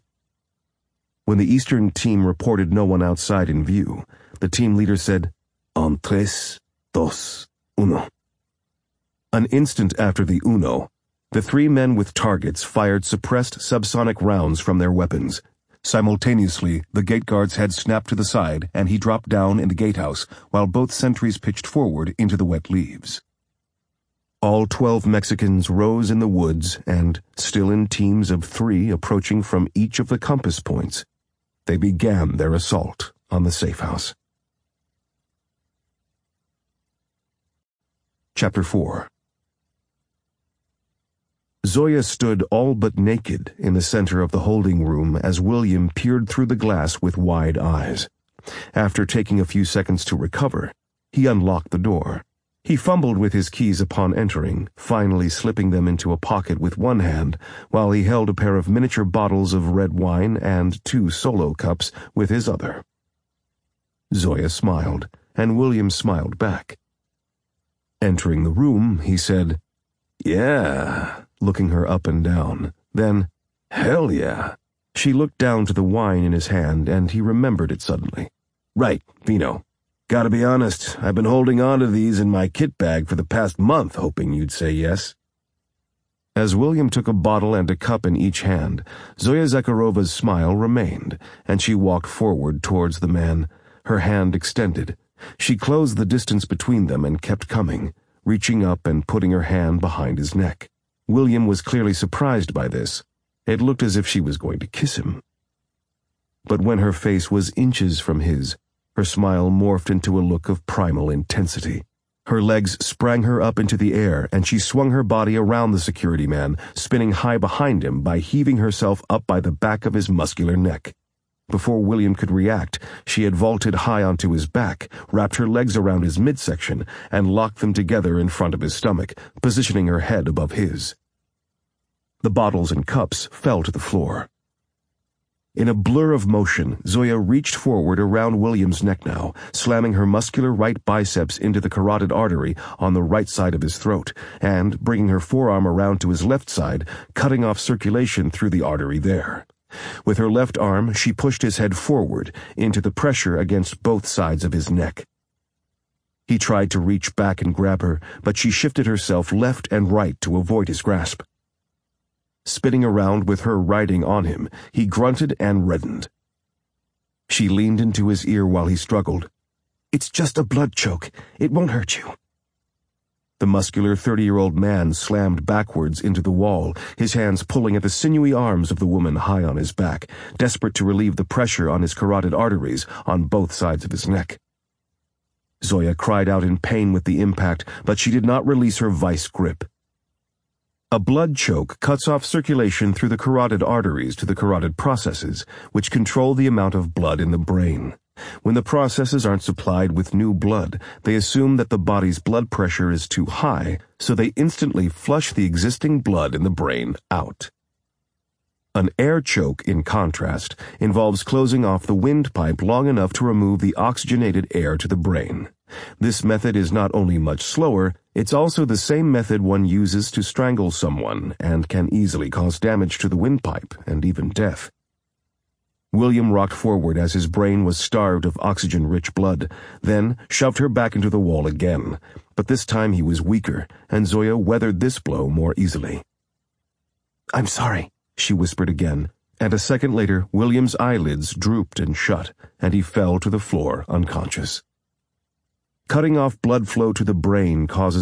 When the eastern team reported no one outside in view, the team leader said, "En tres, dos, uno." An instant after the uno, the three men with targets fired suppressed subsonic rounds from their weapons. Simultaneously, the gate guard's head snapped to the side and he dropped down in the gatehouse while both sentries pitched forward into the wet leaves. All twelve Mexicans rose in the woods and, still in teams of three approaching from each of the compass points, They began their assault on the safe house. Chapter four. Zoya stood all but naked in the center of the holding room as William peered through the glass with wide eyes. After taking a few seconds to recover, he unlocked the door. He fumbled with his keys upon entering, finally slipping them into a pocket with one hand, while he held a pair of miniature bottles of red wine and two solo cups with his other. Zoya smiled, and William smiled back. Entering the room, he said, "Yeah," looking her up and down. Then, "Hell yeah." She looked down to the wine in his hand, and he remembered it suddenly. "Right, vino. Gotta be honest, I've been holding on to these in my kit bag for the past month, hoping you'd say yes." As William took a bottle and a cup in each hand, Zoya Zakharova's smile remained, and she walked forward towards the man, her hand extended. She closed the distance between them and kept coming, reaching up and putting her hand behind his neck. William was clearly surprised by this. It looked as if she was going to kiss him. But when her face was inches from his, her smile morphed into a look of primal intensity. Her legs sprang her up into the air, and she swung her body around the security man, spinning high behind him by heaving herself up by the back of his muscular neck. Before William could react, she had vaulted high onto his back, wrapped her legs around his midsection, and locked them together in front of his stomach, positioning her head above his. The bottles and cups fell to the floor. In a blur of motion, Zoya reached forward around William's neck now, slamming her muscular right biceps into the carotid artery on the right side of his throat, and, bringing her forearm around to his left side, cutting off circulation through the artery there. With her left arm, she pushed his head forward into the pressure against both sides of his neck. He tried to reach back and grab her, but she shifted herself left and right to avoid his grasp. Spinning around with her riding on him, he grunted and reddened. She leaned into his ear while he struggled. "It's just a blood choke. It won't hurt you." The muscular thirty-year-old man slammed backwards into the wall, his hands pulling at the sinewy arms of the woman high on his back, desperate to relieve the pressure on his carotid arteries on both sides of his neck. Zoya cried out in pain with the impact, but she did not release her vice grip. A blood choke cuts off circulation through the carotid arteries to the carotid processes, which control the amount of blood in the brain. When the processes aren't supplied with new blood, they assume that the body's blood pressure is too high, so they instantly flush the existing blood in the brain out. An air choke, in contrast, involves closing off the windpipe long enough to remove the oxygenated air to the brain. This method is not only much slower, it's also the same method one uses to strangle someone and can easily cause damage to the windpipe and even death. William rocked forward as his brain was starved of oxygen-rich blood, then shoved her back into the wall again, but this time he was weaker, and Zoya weathered this blow more easily. "I'm sorry," she whispered again, and a second later William's eyelids drooped and shut, and he fell to the floor unconscious. Cutting off blood flow to the brain causes